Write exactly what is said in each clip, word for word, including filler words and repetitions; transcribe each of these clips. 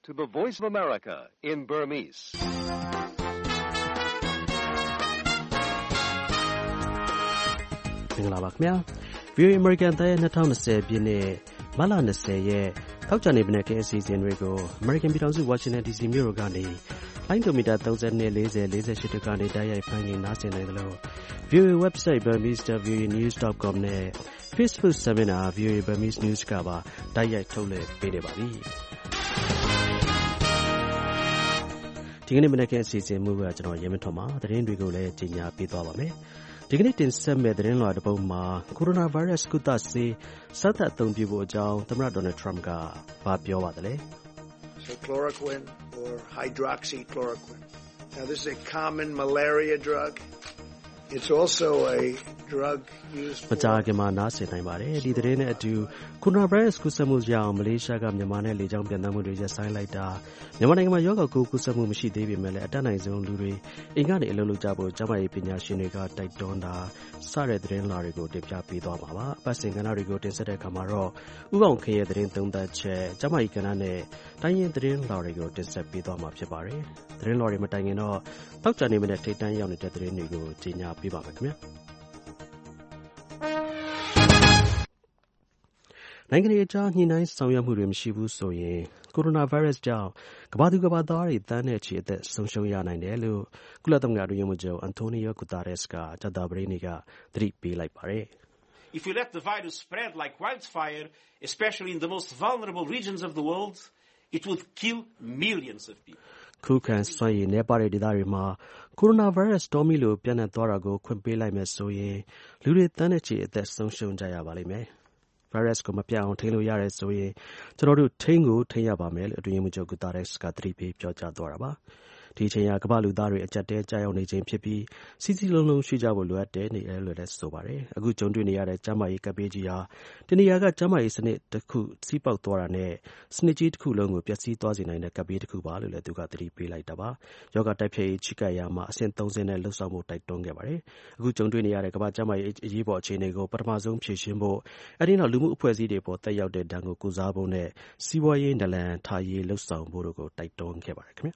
to the Voice of America in Burmese. ။မင်္ဂလာပါခင်ဗျာ။ ဗွီအိုအေ American အသံရဲ့၂၀၂၀ပြည့်နှစ်မတ်လ၂၀ရက်သောကြာနေ့မနက်ခင်းအစီအစဉ်တွေကို American ပြည်ထောင်စု Washington ဒီ စီ မြို့တော်ကနေလိုင်းဒိုမီတာသုံး၂ ၄၀ ၄၈တို့ကနေတိုက်ရိုက်ဖမ်းရင်နားဆင်နိုင်တယ်လို့ ဗွီအိုအေ website burmese dot v o a news dot com နဲ့ Facebook စာမျက်နှာ ဗွီအိုအေ Burmese News ကပါတိုက်ရိုက်ထုတ်လွှင့်ပေးနေပါပြီ။ဒီကနေ့မနက်ခင်းအစီအစဉ်မူကကျွန်တော်ရဲမထွန်းပါသတင်းတွေကိုလည်းကြီးညာပေးသွားပါမယ်။ဒီကနေ့တင်ဆက်မဲ့သတင်းလွှာတစ်ပုဒ်မှာကိုရိုနာဗိုင်းရပ်စ်ကုသဆေးစသတ်အသုံးပြုဖို့အကြောင်းသမ္မတဒေါ်နယ်ထရမ့်ကပြောပါသလဲ။ So chloroquine or hydroxychloroquine. Now this is a common malaria drug. It's also a drug used for မကြာခင်မှာနားဆင်နိုင်ပါတယ်ဒီသတင်းနဲ့အတူကိုရိုနာဗိုင်းရပ်စ်ကူးစက်မှုကြောင့်မလေးရှားကမြန်မာနဲ့လေကြောင်းပြန်သန်းမှုတွေရပ်ဆိုင်းလိုက်တာမြန်မာနိုင်ငံမှာရောဂါကူးစက်မှုမရှိသေးပေမဲ့လည်းအတက်နိုင်ဆုံးလူတွေအိမ်ကနေအလုပ်လုပ်ကြဖို့ကျန်းမာရေးပညာရှင်တွေကတိုက်တွန်းတာစတဲ့သတင်းလာတွေကိုတင်ပြပေးသွားမှာပါအပတ်စဉ်ကဏ္ဍတွေကိုတင်ဆက်တဲ့အခါမှာတော့ဥပောင်ခေရဲ့သတင်းသုံးသပ်ချက်ကျန်းမာရေးကဏ္ဍနဲ့တိုင်းရင်းသတင်းလာတွေကိုတင်ဆက်ပေးသွားမှာဖြစ်ပါတယ်သတင်းလာတွေမတိုင်ခင်တော့တောက်ကြနေမတဲ့ထိတ်တန်းရောက်နေတဲ့သတင်းတွေကိုကြီးညာပေးပါမယ်ခင်ဗျာနိုင်ငံရေးအကြောင်းညှိနှိုင်းဆောင်ရွက်မှုတွေမရှိဘူးဆိုရင်ကိုရိုနာဗိုင်းရပ်စ်ကြောင့်ကမ္ဘာသူကမ္ဘာသားတွေတန်းနဲ့ချီအသက်ဆုံးရှုံးရနိုင်တယ်လို့ကုလသမဂ္ဂအတွင်းရေးမှူးချုပ်အန်တိုနီယိုဂူတာရက်စ်ကကြာသပတေးနေ့ကသတိပေးလိုက်ပါတယ် If we let the virus spread like wildfire, especially in the most vulnerable regions of the world, it would kill millions of people. ခုခံစွမ်းရည်နည်းပါးတဲ့ဒေသတွေမှာကိုရိုနာဗိုင်းရပ်စ်တော်မီလိုပြန့်နှံ့သွားတာကိုခွင့်ပေးလိုက်မယ်ဆိုရင်လူတွေတန်းနဲ့ချီအသက်ဆုံးရှုံးကြရပါလိမ့်မယ်ဗိုင်းရပ်စ်ကိုမပြတ်အောင်ထိန်းလို့ရတယ်ဆိုရင်ကျွန်တော်တို့ထိန်းကိုထိန်းရပါမယ်လို့အတွင်းရေးမှူးချုပ်ဂူတာရက်စ်ကသတိပေးပြောကြားသွားတာပါဒီအချိန်ကကမ္ဘာလူသားတွေအကြက်တဲကြားရောက်နေခြင်းဖြစ်ပြီးစီစီလုံးလုံးရှိကြဖို့လိုအပ်တယ်နေတယ်လို့လည်းဆိုပါတယ်အခုကြုံတွေ့နေရတဲ့ကျန်းမာရေးကပ်ဘေးကြီးဟာတနေရာကကျန်းမာရေးစနစ်တစ်ခုစီးပေါက်သွားတာနဲ့စနစ်ကြီးတစ်ခုလုံးကိုပျက်စီးသွားစေနိုင်တဲ့ကပ်ဘေးတစ်ခုပါလို့လည်းသူကသတိပေးလိုက်တာပါယောဂတိုက်ဖျက်ရေးချိကပ်ရာမှာအဆင့်သုံးဆင့်နဲ့လှုပ်ဆောင်မှုတိုက်တွန်းခဲ့ပါတယ်အခုကြုံတွေ့နေရတဲ့ကမ္ဘာကျန်းမာရေးအရေးပေါ်အခြေအနေကိုပထမဆုံးဖြေရှင်းဖို့အဲဒီနောက်လူမှုအဖွဲ့အစည်းတွေပေါ်တက်ရောက်တဲ့ဒဏ်ကိုကုစားဖို့နဲ့စီးပွားရေးနလန်ထားရေးလှုပ်ဆောင်ဖို့တို့ကိုတိုက်တွန်းခဲ့ပါတယ်ခင်ဗျ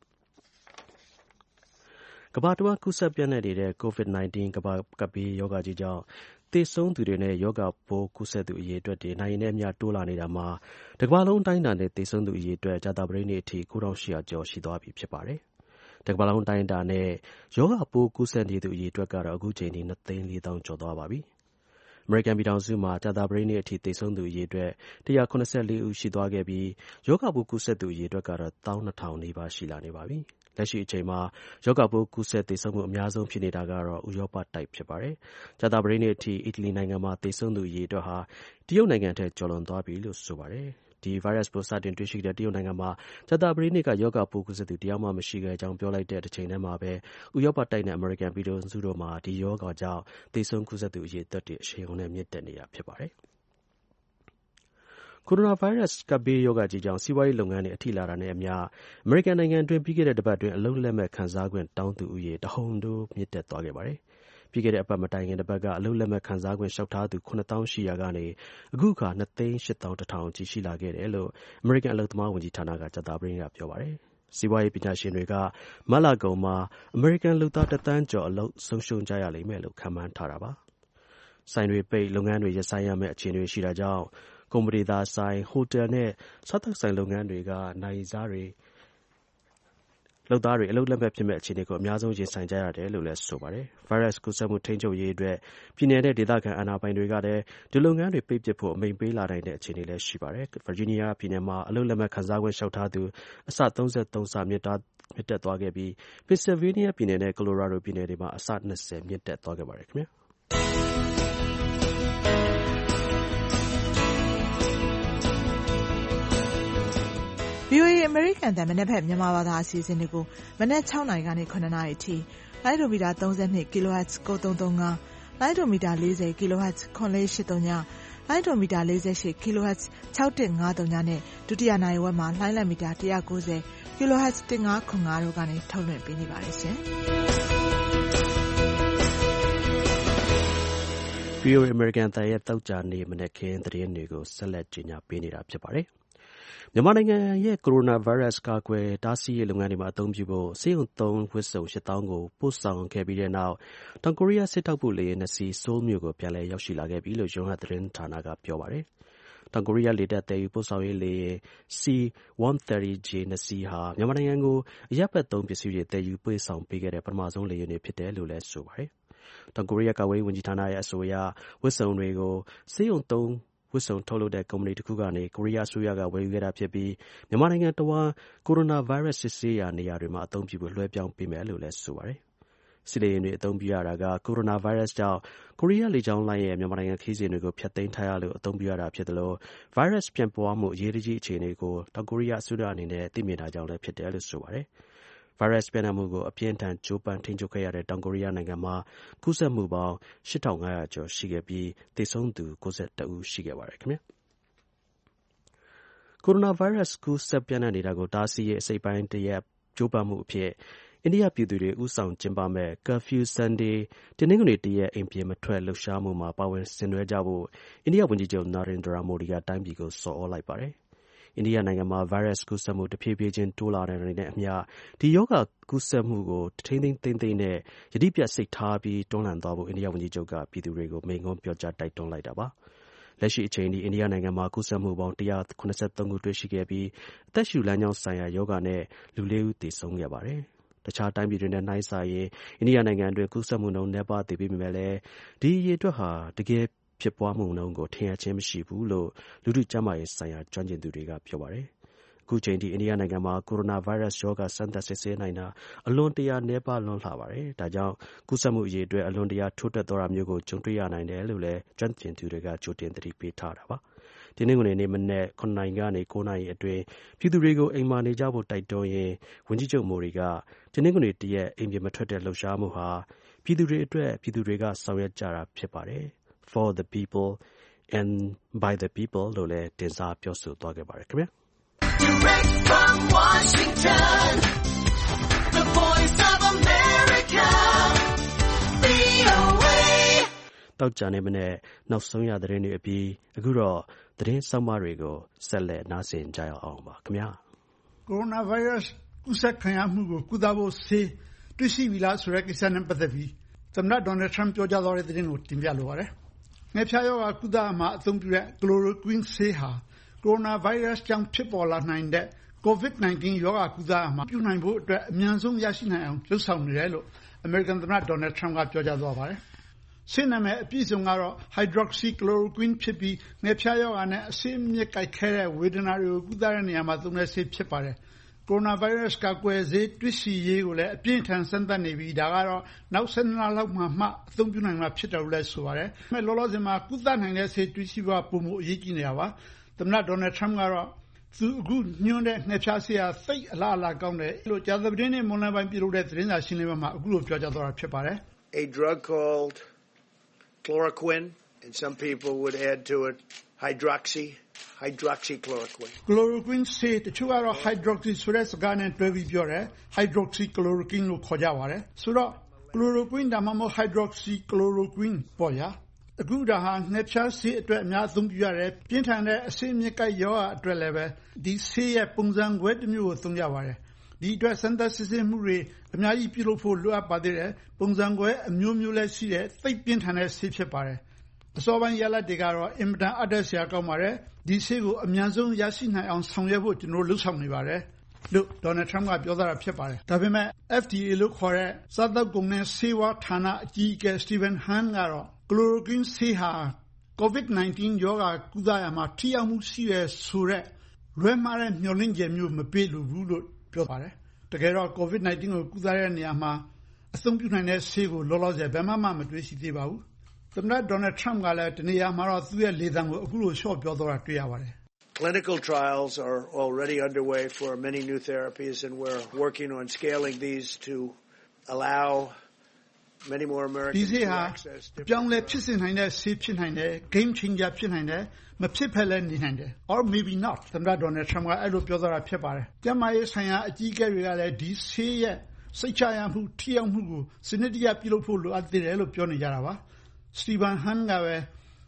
ကမ္ဘာတဝှမ်းကူးစက်ပြန့်နှံ့နေတဲ့ ကိုဗစ်-19 ကမ္ဘာကပ်ဘေးရောဂါကြီးကြောင့်သေဆုံးသူတွေနဲ့ရောဂါပိုးကူးစက်သူအရေအတွက်တွေနိုင်နဲ့အမျှတိုးလာနေတာမှာတကမ္ဘာလုံးတိုင်းတာနဲ့သေဆုံးသူအရေအတွက်ကြာသပတေးနေ့အထိ၉ထောင်၈ရာကျော်ရှိသွားပြီဖြစ်ပါတယ်။တကမ္ဘာလုံးတိုင်းတာနဲ့ရောဂါပိုးကူးစက်နေသူအရေအတွက်ကတော့အခုချိန်ထိ၂သိန်းလေးသောင်းကျော်သွားပါပြီ။အမေရိကန်ပြည်ထောင်စုမှာကြာသပတေးနေ့အထိသေဆုံးသူအရေအတွက်၁၇၄ဦးရှိသွားခဲ့ပြီးရောဂါပိုးကူးစက်သူအရေအတွက်ကတော့၁၂ထောင်နီးပါးရှိလာနေပါပြီ။လက်ရှိအချိန်မှာရောဂါပိုးကူးစက်သေဆုံးမှုအများဆုံးဖြစ်နေတာကတော့ဥရောပတိုက်ဖြစ်ပါတယ်။ကြာသပတေးနေ့အထိအီတလီနိုင်ငံမှာသေဆုံးသူအရေအတွက်ဟာတရုတ်နိုင်ငံထက်ကျော်လွန်သွားပြီလို့ဆိုပါတယ်။ဒီဗိုင်းရပ်စ်ပိုးစတင်တွေ့ရှိတဲ့တရုတ်နိုင်ငံမှာကြာသပတေးနေ့ကရောဂါပိုးကူးစက်သူတရားမှမရှိခဲ့ကြောင်းပြောလိုက်တဲ့တစ်ချိန်တည်းမှာပဲဥရောပတိုက်နဲ့အမေရိကန်ပြည်ထောင်စုတို့မှာဒီရောဂါကြောင့်သေဆုံးကူးစက်သူအရေအတွက်တွေအရှိန်အဟုန်နဲ့မြင့်တက်နေတာဖြစ်ပါတယ်။ကိုရိုနာဗိုင်းရပ်စ်ကပ်ဘေးရောဂါကြီးကြောင့်စီးပွားရေးလုပ်ငန်းတွေအထိလာတာနဲ့အမျှအမေရိကန်နိုင်ငံအတွင်းပြီးခဲ့တဲ့တစ်ပတ်အတွင်းအလုပ်လက်မဲ့ခံစားခွင့်တောင်းသူဦးရေတဟုန်ထိုးမြင့်တက်သွားခဲ့ပါတယ်။ပြီးခဲ့တဲ့အပတ်မတိုင်ခင်တစ်ပတ်ကအလုပ်လက်မဲ့ခံစားခွင့်လျှောက်ထားသူ၇သောင်း၈ရာကနေအခုအခါ၂သိန်း၈သောင်းတစ်ထောင်အထိရှိလာခဲ့တယ်လို့အမေရိကန်အလုပ်သမားဝန်ကြီးဌာနကကြာသပတေးနေ့ကပြောပါတယ်။စီးပွားရေးပညာရှင်တွေကမတ်လကုန်မှာအမေရိကန်လုပ်သားတစ်သန်းကျော်အလုပ်ဆုံးရှုံးကြရလိမ့်မယ်လို့ခန့်မှန်းထားတာပါ။ဆိုင်တွေပိတ်လုပ်ငန်းတွေရပ်ဆိုင်းရမယ့်အခြေအနေရှိတာကြောင့်ကုမ္ပဏီသားဆိုင်ဟိုတယ်နဲ့စားသောက်ဆိုင်လုပ်ငန်းတွေကနိုင်စားတွေလုပ်သားတွေအလုပ်လက်မဲ့ဖြစ်မဲ့အခြေအနေကိုအများဆုံးရင်ဆိုင်ကြရတယ်လို့လည်းဆိုပါတယ်။ဗိုင်းရပ်စ်ကူးစက်မှုထိန်းချုပ်ရေးအတွက်ပြည်နယ်နဲ့ဒေသခံအာဏာပိုင်တွေကလည်းဒီလုပ်ငန်းတွေပိတ်ပစ်ဖို့အမိန့်ပေးလာနိုင်တဲ့အခြေအနေလည်းရှိပါတယ်။ဗာဂျီးနီးယားပြည်နယ်မှာအလုပ်လက်မဲ့ခံစားခွင့်လျှောက်ထားသူအဆ၃၃ဆမြင့်တက်သွားခဲ့ပြီးပင်ဆယ်ဗေးနီးယားပြည်နယ်နဲ့ကလိုရာဒိုပြည်နယ်တွေမှာအဆ၂၀မြင့်တက်သွားခဲ့ပါတယ်ခင်ဗျာ။ဗွီအိုအေ American အသံမနက်ဖြန်မြန်မာဘာသာအစီအစဉ်တွေကိုမနက်၆နာရီကနေ၇နာရီအထိလိုင်းဒိုမီတာ၃၂ kHz ၉၃၃၅လိုင်းဒိုမီတာ၄၀ kHz ၇၄၈၃ညလိုင်းဒိုမီတာ၄၈ kHz ၆၁၅၃ညနဲ့ဒုတိယနာရီဝက်မှာလိုင်းလံမီတာ၁၉၀ kHz ၁၅၇၅တို့ကနေထုတ်လွှင့်ပေးနေပါတယ်ရှင်။ဗွီအိုအေ American အသံရဲ့သောကြာနေ့မနက်ခင်းသတင်းတွေကိုဆက်လက်ကြေညာပေးနေတာဖြစ်ပါတယ်။မြန်မာနိုင်ငံရဲ့ကိုရိုနာဗိုင်းရပ်စ်ကာကွယ်တားဆီးရေးလုပ်ငန်းတွေမှာအသုံးပြုဖို့ဆေးရုံသုံးဝတ်စုံ ရှစ်သောင်းကိုပို့ဆောင်ခဲ့ပြီးတဲ့နောက်တောင်ကိုရီးယားစစ်ထောက်ပို့လေယာဉ်နှစ်စီးဆိုးလ်မြို့ကိုပြန်လည်ရောက်ရှိလာခဲ့ပြီလို့ Yonhap သတင်းဌာနကပြောပါတယ်။တောင်ကိုရီးယားလေတပ်သယ်ယူပို့ဆောင်ရေးလေယာဉ် C one thirty J နှစ်စီးဟာမြန်မာနိုင်ငံကိုအရပ်ဘက်သုံးပစ္စည်းတွေသယ်ယူပို့ဆောင်ပေးခဲ့တဲ့ပထမဆုံးလေယာဉ်တွေဖြစ်တယ်လို့လည်းဆိုပါတယ်။တောင်ကိုရီးယားကာကွယ်ရေးဝန်ကြီးဌာနရဲ့အဆိုအရဝတ်စုံတွေကိုဆေးရုံသုံးဝတ်စုံထုတ်လုပ်တဲ့ကုမ္ပဏီတစ်ခုကနေကိုရီးယားအစိုးရကဝယ်ယူခဲ့တာဖြစ်ပြီးမြန်မာနိုင်ငံတဝန်းကိုရိုနာဗိုင်းရပ်စ်စစ်ဆေးရာနေရာတွေမှာအသုံးပြုဖို့လွှဲပြောင်းပေးမယ်လို့လည်းဆိုပါတယ်။စစ်လေယာဉ်တွေအသုံးပြုရတာကကိုရိုနာဗိုင်းရပ်စ်ကြောင့်ကိုရီးယားလေကြောင်းလိုင်းရဲ့မြန်မာနိုင်ငံခရီးစဉ်တွေကိုဖျက်သိမ်းထားရလို့အသုံးပြုရတာဖြစ်တယ်လို့ဗိုင်းရပ်စ်ပြန့်ပွားမှုအရေးကြီးအခြေအနေကိုတောင်ကိုရီးယားအစိုးရအနေနဲ့သိမြင်တာကြောင့်လည်းဖြစ်တယ်လို့ဆိုပါတယ်။ဗိုင်းရပ်စ်ပြန့်နှံ့မှုကိုအပြင်းထန်ကြိုးပမ်းထိန်းချုပ်ခဲ့ရတဲ့တောင်ကိုရီးယားနိုင်ငံမှာကူးစက်မှုပေါင်း ရှစ်ထောင်ငါးရာ ကျော်ရှိခဲ့ပြီးသေဆုံးသူကိုးဆယ်တစ်ဦးရှိခဲ့ပါတယ်ခင်ဗျာ။ကိုရိုနာဗိုင်းရပ်စ်ကူးစက်ပြန့်နှံ့နေတာကိုတားဆီးရေးအစိတ်ပိုင်းတစ်ရပ်ကြိုးပမ်းမှုအဖြစ်အိန္ဒိယပြည်သူတွေဦးဆောင်ကျင်းပမဲ့ Curfew Sunday တနင်္ဂနွေတစ်ရက်အိမ်ပြင်မထွက်လှုပ်ရှားမှုမှာပါဝင်ဆင်နွှဲကြဖို့အိန္ဒိယဝန်ကြီးချုပ် Narendra Modi ကတိုင်းပြည်ကိုဆော်ဩလိုက်ပါတယ်။အိန္ဒိယနိုင်ငံမှာဗိုင်းရပ်စ်ကူးစက်မှုတဖြည်းဖြည်းချင်းတိုးလာနေတာနဲ့အမျှဒီရောဂါကူးစက်မှုကိုထိန်းသိမ်းသိမ်းသိမ်းနဲ့ယတိပြတ်စိတ်ထားပြီးတွန်းလှန်သွားဖို့အိန္ဒိယဝန်ကြီးချုပ်ကပြည်သူတွေကိုမိန့်ခွန်းပြောကြားတိုက်တွန်းလိုက်တာပါ။လက်ရှိအချိန်ထိအိန္ဒိယနိုင်ငံမှာကူးစက်မှုပေါင်းone hundred seventy-threeခုတွေ့ရှိခဲ့ပြီးအသက်ရှူလမ်းကြောင်းဆိုင်ရာရောဂါနဲ့လူလေးဦးသေဆုံးခဲ့ပါတယ်။တခြားတိုင်းပြည်တွေနဲ့နှိုင်းစာရင်အိန္ဒိယနိုင်ငံအတွင်းကူးစက်မှုနှုန်းနည်းပါးသေးပေမဲ့လည်းဒီအရေအတွက်ဟာတကယ်ဖြစ်ပွားမှုနှုန်းကိုထင်ရခြင်းမရှိဘူးလို့လူထုကျန်းမာရေးဆိုင်ရာကျွမ်းကျင်သူတွေကပြောပါတယ်။အခုချိန်ထိအိန္ဒိယနိုင်ငံမှာကိုရိုနာဗိုင်းရပ်စ်ရောဂါစမ်းသပ်စစ်ဆေးနိုင်တာအလွန်တရာနည်းပါးလွန်းလှပါတယ်။ဒါကြောင့်ကူးစက်မှုအရေအတွက်အလွန်တရာထိုးတက်သွားတာမျိုးကိုကြုံတွေ့ရနိုင်တယ်လို့လည်းကျွမ်းကျင်သူတွေကကြိုတင်သတိပေးထားတာပါ။ဒီနေ့ကနေမနေ့ခုနှစ်နာရီကနေကိုးနာရီအတွင်းပြည်သူတွေကိုအိမ်မှာနေကြဖို့တိုက်တွန်းရင်းဝန်ကြီးချုပ်မိုဒီကဒီနေ့ကနေတရက်အိမ်ပြင်မထွက်တဲ့လှုပ်ရှားမှုဟာပြည်သူတွေအတွက်ပြည်သူတွေကဆောင်ရွက်ကြတာဖြစ်ပါတယ်။ For the people and by the people လို့လည်းတင်စားပြောဆိုသွားခဲ့ပါတယ်ခင်ဗျာ။ Direct from Washington, the voice of America, V O A. တောက်ကြနေမနဲ့နောက်ဆုံးရသတင်းတွေအပြီးအခုတော့သတင်းဆောင်းပါးတွေကိုဆက်လက်နားဆင်ကြရအောင်ပါခင်ဗျာ။ Coronavirus ကူးစက်ခံရမှုကိုကုသဖို့ဆေးတွေ့ရှိပြီလားဆိုတဲ့ကိစ္စနဲ့ပတ်သက်ပြီးသမ္မတ Donald Trump ပြောကြားသွားတဲ့သတင်းကိုတင်ပြလိုပါတယ်။ငှက်ဖျားရောဂါကုသမှာအသုံးပြုတဲ့ Chloroquine ဆေးဟာကိုရိုနာဗိုင်းရပ်စ်ကြောင့်ဖြစ်ပေါ်လာနိုင်တဲ့ COVID nineteen ရောဂါကုသမှာပြုနိုင်ဖို့အတွက်အမြန်ဆုံးရရှိနိုင်အောင်လှုပ်ဆောင်နေတယ်လို့ American သမ္မတ Donald Trump ကပြောကြားသွားပါတယ်။ဆေးနာမည်အပြည့်စုံကတော့ Hydroxychloroquine ဖြစ်ပြီးငှက်ဖျားရောဂါနဲ့အဆိပ်အမြစ်ကိုက်ခဲတဲ့ဝေဒနာတွေကိုကုသတဲ့နေရာမှာသုံးတဲ့ဆေးဖြစ်ပါတယ်။ကိုရိုနာဗိုင်းရပ်စ်ကာကွယ်ဆေးတွေ့ရှိရေးကိုလည်းအပြင်းထန်စမ်းသပ်နေပြီးဒါကတော့နောက်one twoလလောက်မှမှအသုံးပြုနိုင်မှာဖြစ်တယ်လို့လည်းဆိုပါတယ်။ဒါပေမဲ့လောလောဆယ်မှာကုသနိုင်တဲ့ဆေးတွေ့ရှိဖို့ပုံမှုအရေးကြီးနေတာပါ။သမ္မတ Donald Trump ကတော့သူအခုညွှန်းတဲ့ငှက်ဖျားဆေးဟာသိပ်အလားအလာကောင်းတယ်လို့ကြာသပတေးနေ့မွန်းလွဲပိုင်းပြုလုပ်တဲ့သတင်းစာရှင်းလင်းပွဲမှာအခုလိုပြောကြားသွားတာဖြစ်ပါတယ်။ A drug called chloroquine and some people would add to it hydroxy hydroxychloroquine chloroquine ဆေးတချို့ကတော့ hydroxy ဆိုတဲ့စကားနဲ့တွဲပြီးပြောတယ် hydroxychloroquine လို့ခေါ်ကြပါတယ်ဆိုတော့ chloroquine ဒါမှမဟုတ် hydroxychloroquine ပေါ့ဗျာအခုဒါဟာငှက်ဖျားဆေးအတွက်အများအသုံးပြုရတယ်ပြင်းထန်တဲ့အဆိပ်အမြစ်ကိုက်ရောဂါအတွက်လည်းပဲဒီဆေးရဲ့ပုံစံကွဲတစ်မျိုးကိုသုံးကြပါတယ်ဒီအတွက်စမ်းသပ်စစ်ဆေးမှုတွေအများကြီးပြုလုပ်ဖို့လိုအပ်ပါသေးတယ်ပုံစံကွဲအမျိုးမျိုးလည်းရှိတယ်သိပ်ပြင်းထန်တဲ့ဆေးဖြစ်ပါတယ်အစောပိုင်းရလဒ်တွေကတော့အင်မတန်အပ်တဲ့ဆရာကောင်းပါတယ်ဒီဆေးကိုအများဆုံးရရှိနိုင်အောင်ဆောင်ရွက်ဖို့ကျွန်တော်လုပ်ဆောင်နေပါတယ်လို့ Donald Trump ကပြောတာဖြစ်ပါတယ်ဒါပေမဲ့ F D A လို့ခေါ်တဲ့စားသောက်ကုန်နဲ့ဆေးဝါးဌာနအကြီးအကဲ Stephen Hahn ကတော့ Chloroquine ဆေးဟာ COVID nineteen ရောဂါကုသရာမှာထိရောက်မှုရှိတယ်ဆိုတဲ့လွဲမှားတဲ့မျှော်လင့်ချက်မျိုးမပေးလိုဘူးလို့ပြောပါတယ်တကယ်တော့ COVID nineteen ကိုကုသတဲ့နေရာမှာအသုံးပြုနိုင်တဲ့ဆေးကိုလောလောဆယ်ဘယ်မှမတွေ့ရှိသေးပါဘူးသမ္မတ Donald Trump ကလည်းတနေရာမှာတော့သူ့ရဲ့လေသံကိုအခုလိုလျှော့ပြောသွားတာတွေ့ရပါတယ် Clinical trials are already underway for many new therapies and we're working on scaling these to allow many more Americans to access ပြောင်းလဲဖြစ်စေနိုင်တဲ့ဆေးဖြစ်နိုင်တယ် game changer ဖြစ်နိုင်တယ်မဖြစ်ဖက်လည်းနေနိုင်တယ် or maybe not သမ္မတ Donald Trump ကအဲ့လိုပြောသွားတာဖြစ်ပါတယ်ကျန်းမာရေးဆိုင်ရာအကြီးအကဲတွေကလည်းဒီဆေးရဲ့စိတ်ချရမှုထိရောက်မှုကိုစနစ်တကျပြုလုပ်ဖို့လိုအပ်သေးတယ်လို့ပြောနေကြတာပါStephen Hahn ကပဲ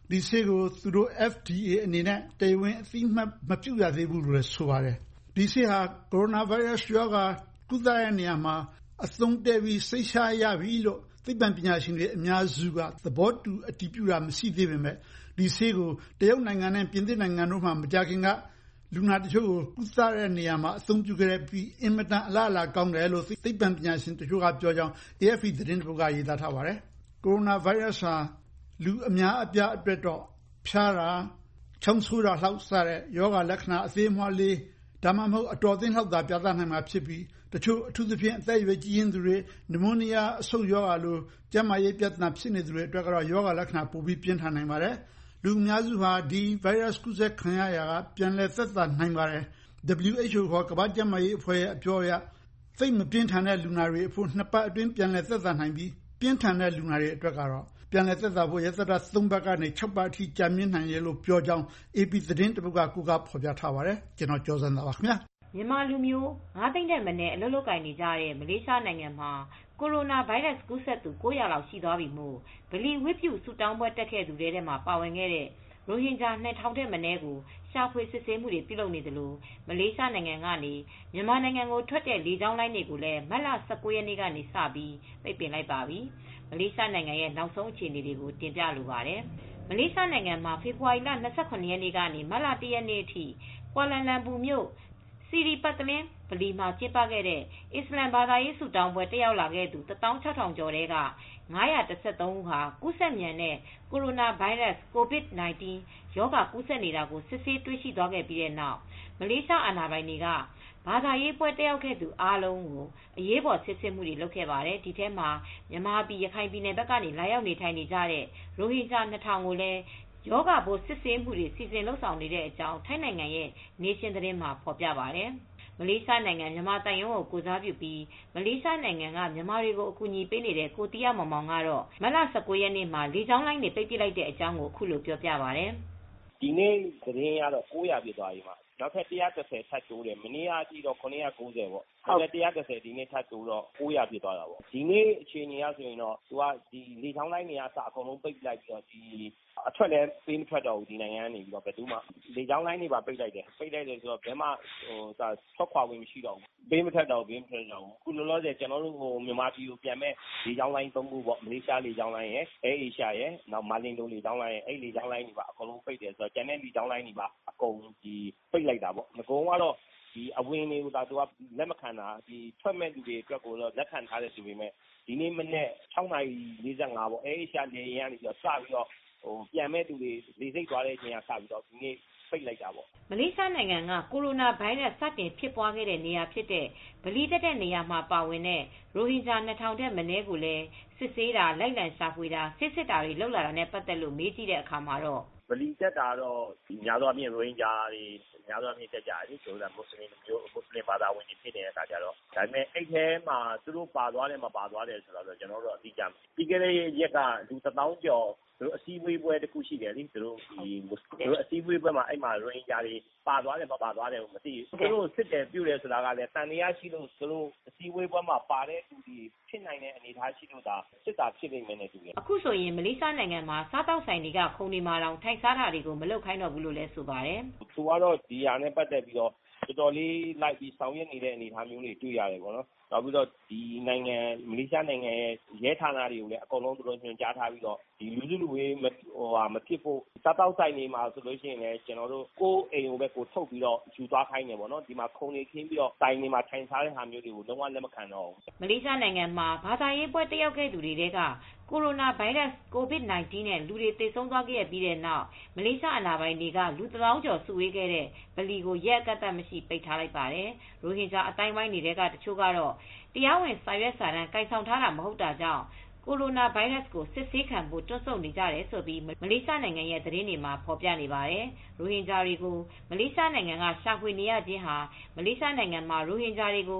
ဒီဆေးကိုသူတို့ F D A အနေနဲ့တရားဝင်အသိအမှတ်မပြုရသေးဘူးလို့လည်းဆိုပါတယ်ဒီဆေးဟာကိုရိုနာဗိုင်းရပ်စ်ရောဂါကုသတဲ့နေရာမှာအသုံးတည့်ပြီးစိတ်ချရပြီလို့သိပ္ပံပညာရှင်တွေအများစုကသဘောတူအတည်ပြုတာမရှိသေးပေမဲ့ဒီဆေးကိုတရုတ်နိုင်ငံနဲ့ပြင်သစ်နိုင်ငံတို့မှမကြာခင်ကလူနာတချို့ကိုကုသတဲ့နေရာမှာအသုံးပြုခဲ့ပြီးအင်မတန်အလားအလာကောင်းတယ်လို့သိပ္ပံပညာရှင်တချို့ကပြောကြောင်း A F P သတင်းတစ်ပုဒ်ကရေးသားထားပါတယ်ကိုရိုနာဗိုင်းရပ်စ်ဟာလူအများအပြားအတွက်တော့ဖျားတာချောင်းဆိုးတာလောက်စတဲ့ယောဂလက္ခဏာအသေးအမွှားလေးဒါမှမဟုတ်အတော်အသင့်လောက်သာပြသနိုင်မှာဖြစ်ပြီးတချို့အထူးသဖြင့်အသက်အရွယ်ကြီးရင့်သူတွေနမိုးနီးယားအဆုတ်ယောဂလိုကျန်းမာရေးပြဿနာဖြစ်နေသူတွေအတွက်ကတော့ယောဂလက္ခဏာပိုပြီးပြင်းထန်နိုင်ပါတယ်လူအများစုဟာဒီဗိုင်းရပ်စ်ကူးစက်ခံရရာကပြန်လည်သက်သာနိုင်ပါတယ် W H O ခေါ်ကမ္ဘာ့ကျန်းမာရေးအဖွဲ့ရဲ့အပြောအရသိပ်မပြင်းထန်တဲ့လူနာတွေအဖို့နှစ်ပတ်အတွင်းပြန်လည်သက်သာနိုင်ပြီးပြင်းထန်တဲ့လူနာတွေအတွက်ကတော့ပြန်လည်သက်သာဖို့ရက်သတ္တသုံးပတ်ကနေ၆ပတ်အထိကြာမြင့်နိုင်ရလို့ပြောကြောင်း A P သတင်းတစ်ပုဒ်ကကိုကဖော်ပြထားပါတယ်ကျွန်တော်ကျော်စံသာပါခင်ဗျာမြန်မာလူမျိုးငါးသိန်းတဲ့မနဲ့အလုပ်လုပ်ကိုင်နေကြတဲ့မလေးရှားနိုင်ငံမှာကိုရိုနာဗိုင်းရပ်စ်ကူးစက်သူ၉၀၀လောက်ရှိသွားပြီမို့ဗလီဝတ်ပြုဆူတောင်းပွဲတက်ခဲ့သူတွေထဲမှာပါဝင်ခဲ့တဲ့ရိုဟင်ဂျာနှစ်ထောင်တဲ့မနဲ့ကိုရှာဖွေစစ်ဆေးမှုတွေပြုလုပ်နေသလိုမလေးရှားနိုင်ငံကနေမြန်မာနိုင်ငံကိုထွက်တဲ့လေကြောင်းလိုင်းတွေကိုလည်းမတ်လ၁၉ရက်နေ့ကနေစပြီးပိတ်ပင်လိုက်ပါပြီမလေးရှားနိုင်ငံရဲ့နောက်ဆုံးအခြေအနေတွေကိုတင်ပြလိုပါတယ်မလေးရှားနိုင်ငံမှာဖေဖေါ်ဝါရီလ၂၇ရက်နေ့ကနေမတ်လ၁ရက်နေ့အထိကွာလာလမ်ပူမြို့စီရီပတ်တလင်းဗလီမှာကျင်းပခဲ့တဲ့အစ္စလမ်ဘာသာရေးဆုတောင်းပွဲတက်ရောက်လာခဲ့သူတစ်သောင်းခြောက်ထောင်ကျော်ထဲက၅၁၃ဦးဟာကူးစက်မြန်တဲ့ကိုရိုနာဗိုင်းရပ်စ် ကိုဗစ်၁၉ ရောဂါကူးစက်နေတာကိုစစ်ဆေးတွေ့ရှိသွားခဲ့ပြီးတဲ့နောက်မလေးရှားအာဏာပိုင်တွေကဘာသာရေးပွဲတက်ရောက်ခဲ့သူအားလုံးကိုအရေးပေါ်စစ်ဆေးမှုတွေလုပ်ခဲ့ပါတယ်ဒီထဲမှာမြန်မာပြည်ရခိုင်ပြည်နယ်ဘက်ကနေလာရောက်နေထိုင်နေကြတဲ့ရိုဟင်ဂျာနှစ်ထောင်ကိုလည်းယောဂဘိုးစစ်ဆေးမှုတွေစီစဉ်လုပ်ဆောင်နေတဲ့အကြောင်းထိုင်းနိုင်ငံရဲ့နေရှင်သတင်းမှာဖော်ပြပါတယ်မလေးရှားနိုင်ငံမြန်မာတိုင်ရုံးကိုကိုစားပြုပြီးမလေးရှားနိုင်ငံကမြန်မာတွေကိုအကူအညီပေးနေတဲ့ကိုတီးရမောင်မောင်ကတော့မတ်လ၁၉ရက်နေ့မှာလေကြောင်းလိုင်းတွေပိတ်ပစ်လိုက်တဲ့အကြောင်းကိုအခုလိုပြောပြပါတယ်ဒီနေ့သတင်းရတော့၉၀၀ပြည့်သွားပြီမှာနောက်ထပ်၁၁၀ထပ်တိုးတယ်မနေ့ကအထိတော့၇၉၀ပေါ့နောက်ထပ်၁၁၀ဒီနေ့ထပ်တိုးတော့၉၀၀ပြည့်သွားတာပေါ့ဒီနေ့အခြေအနေအရဆိုရင်တော့သူကဒီလေချောင်းလိုင်းတွေကအစအကုန်လုံးပိတ်လိုက်ပြီးတော့ဒီအထွက်လည်းပေးမထွက်တော့ဘူးဒီနိုင်ငံကနေပြီးတော့ဘယ်သူမှလေချောင်းလိုင်းတွေပါပိတ်လိုက်တယ်ပိတ်လိုက်တယ်ဆိုတော့ဘယ်မှဟိုသာထွက်ခွာဝင်မရှိတော့ဘူးပေးမထွက်တော့ဘူးပေးမထွက်တော့ဘူးအခုလောလောဆယ်ကျွန်တော်တို့ဟိုမြန်မာပြည်ကိုပြန်မဲ့လေချောင်းလိုင်း၃ခုပေါ့မလေးရှားလေချောင်းလိုင်းရဲ့အဲအေရှားရဲ့နောက်မာလင်ဒိုလေချောင်းလိုင်းရဲ့အဲလေချောင်းလိုင်းတွေပါအကုန်လုံးပိတ်တယ်ဆိုတော့ကျန်တဲ့လေချောင်းလိုင်းတွေပါအကုန်ဒီပိတ်လိုက်တာပေါ့ငကုံကတော့ဒီအဝင်တွေကိုဒါသူကလက်မခံတာဒီထွက်မဲ့လူတွေအတွက်ကိုတော့လက်ခံထားတယ်ဆိုပေမဲ့ဒီနေ့မနေ့၆နာရီ၄၅ပေါ့အဲရှာလေရင်ကနေပြီးတော့စပြီးတော့ဟိုပြန်မဲ့လူတွေလေစိတ်သွားတဲ့အချိန်ကစပြီးတော့ဒီနေ့ပိတ်လိုက်တာပေါ့မလေးရှားနိုင်ငံကကိုရိုနာဗိုင်းရပ်စ်စတင်ဖြစ်ပွားခဲ့တဲ့နေရာဖြစ်တဲ့ဗလီတက်တဲ့နေရာမှာပါဝင်တဲ့ရိုဟင်ဂျာနှစ်ထောင်တဲ့မနည်းကိုလည်းစစ်ဆေးတာလိုက်လံရှာဖွေတာစစ်စစ်တာတွေလုပ်လာတာနဲ့ပတ်သက်လို့မေးကြည့်တဲ့အခါမှာတော့ဗလီတက်တာတော့ဒီများသောအားဖြင့်ရိုဟင်ဂျာတွေများသောအားဖြင့်တက်ကြတယ်ဆိုတော့မွတ်စလင်မျိုးမွတ်စလင်ဘာသာဝင်တွေဖြစ်နေတဲ့အခါကျတော့ဒါပေမဲ့အဲ့ထဲမှာသူတို့ပါသွားတယ်မပါသွားတယ်ဆိုတော့ကျွန်တော်တို့အတိအကျပြီးခဲ့တဲ့ရက်ကလူတစ်သောင်းကျော်သူတို့အစည်းအဝေးပွဲတစ်ခုရှိတယ်လေသူတို့ဒီသူတို့အစည်းအဝေးပွဲမှာအဲ့မှာရိုဟင်ဂျာတွေပါသွားတယ်မပါသွားတယ်မသိဘူးသူတို့စစ်တယ်ပြုတယ်ဆိုတာကလည်းတန်တရားရှိလို့သူတို့အစည်းအဝေးပွဲမှာပါတဲ့သူတွေဖြစ်နိုင်တဲ့အနေအထားရှိလို့ဒါစစ်တာဖြစ်နေမယ်နဲ့တူတယ်အခုဆိုရင်မလေးရှားနိုင်ငံမှာစားတောက်ဆိုင်တွေကခုံဒီမာတောင်ထိုင်စားတာတွေကိုမလုပ်ခိုင်းတော့ဘူးလို့လည်းဆိုပါတယ်သူကတော့ဒီဟာနဲ့ပတ်သက်ပြီးတော့တော်တော်လေးလိုက်ပြီးဆောင်ရွက်နေတဲ့အနေအထားမျိုးတွေတွေ့ရတယ်ပေါ့နော်နောက်ပြီးတော့ဒီနိုင်ငံမလေးရှားနိုင်ငံရဲ့ရဲဌာနတွေကိုလည်းအကုန်လုံးသူတို့ညွှန်ကြားထားပြီးတော့ဒီလူစုလူဝေးဟိုဟာမဖြစ်ဖို့စားတောက်ဆိုင်တွေမှာဆိုလို့ရှိရင်လည်းကျွန်တော်တို့ကိုယ်အိမ်ကိုပဲကိုထုတ်ပြီးတော့ယူသွားခိုင်းနေပေါ့နော်ဒီမှာခုံနေခင်းပြီးတော့တိုင်တွေမှာထိုင်စားတဲ့ဟာမျိုးတွေကိုလုံးဝလက်မခံတော့ဘူးမလေးရှားနိုင်ငံမှာဘာသာရေးပွဲတက်ရောက်ခဲ့သူတွေကကိုရိုနာဗိုင်းရပ်စ် ကိုဗစ်၁၉ နဲ့လူတွေသေဆုံးသွားခဲ့ပြီးတဲ့နောက်မလေးရှားအာဏာပိုင်တွေကလူတစ်သောင်းကျော်စုဝေးခဲ့တဲ့ဗလီကိုရက်အကန့်အသတ်မရှိပိတ်ထားလိုက်ပါတယ်။ရိုဟင်ဂျာအတိုင်းဝိုင်းတွေကတချို့ကတော့တရားဝင်စာရွက်စာတမ်းကိုင်ဆောင်ထားတာမဟုတ်တာကြောင့်ကိုရိုနာဗိုင်းရပ်စ်ကိုစစ်ဆေးခံဖို့တွန့်ဆုတ်နေကြတယ်ဆိုပြီးမလေးရှားနိုင်ငံရဲ့သတင်းတွေမှာဖော်ပြနေပါတယ်။ရိုဟင်ဂျာတွေကိုမလေးရှားနိုင်ငံကရှာဖွေနေရခြင်းဟာမလေးရှားနိုင်ငံမှာရိုဟင်ဂျာတွေကို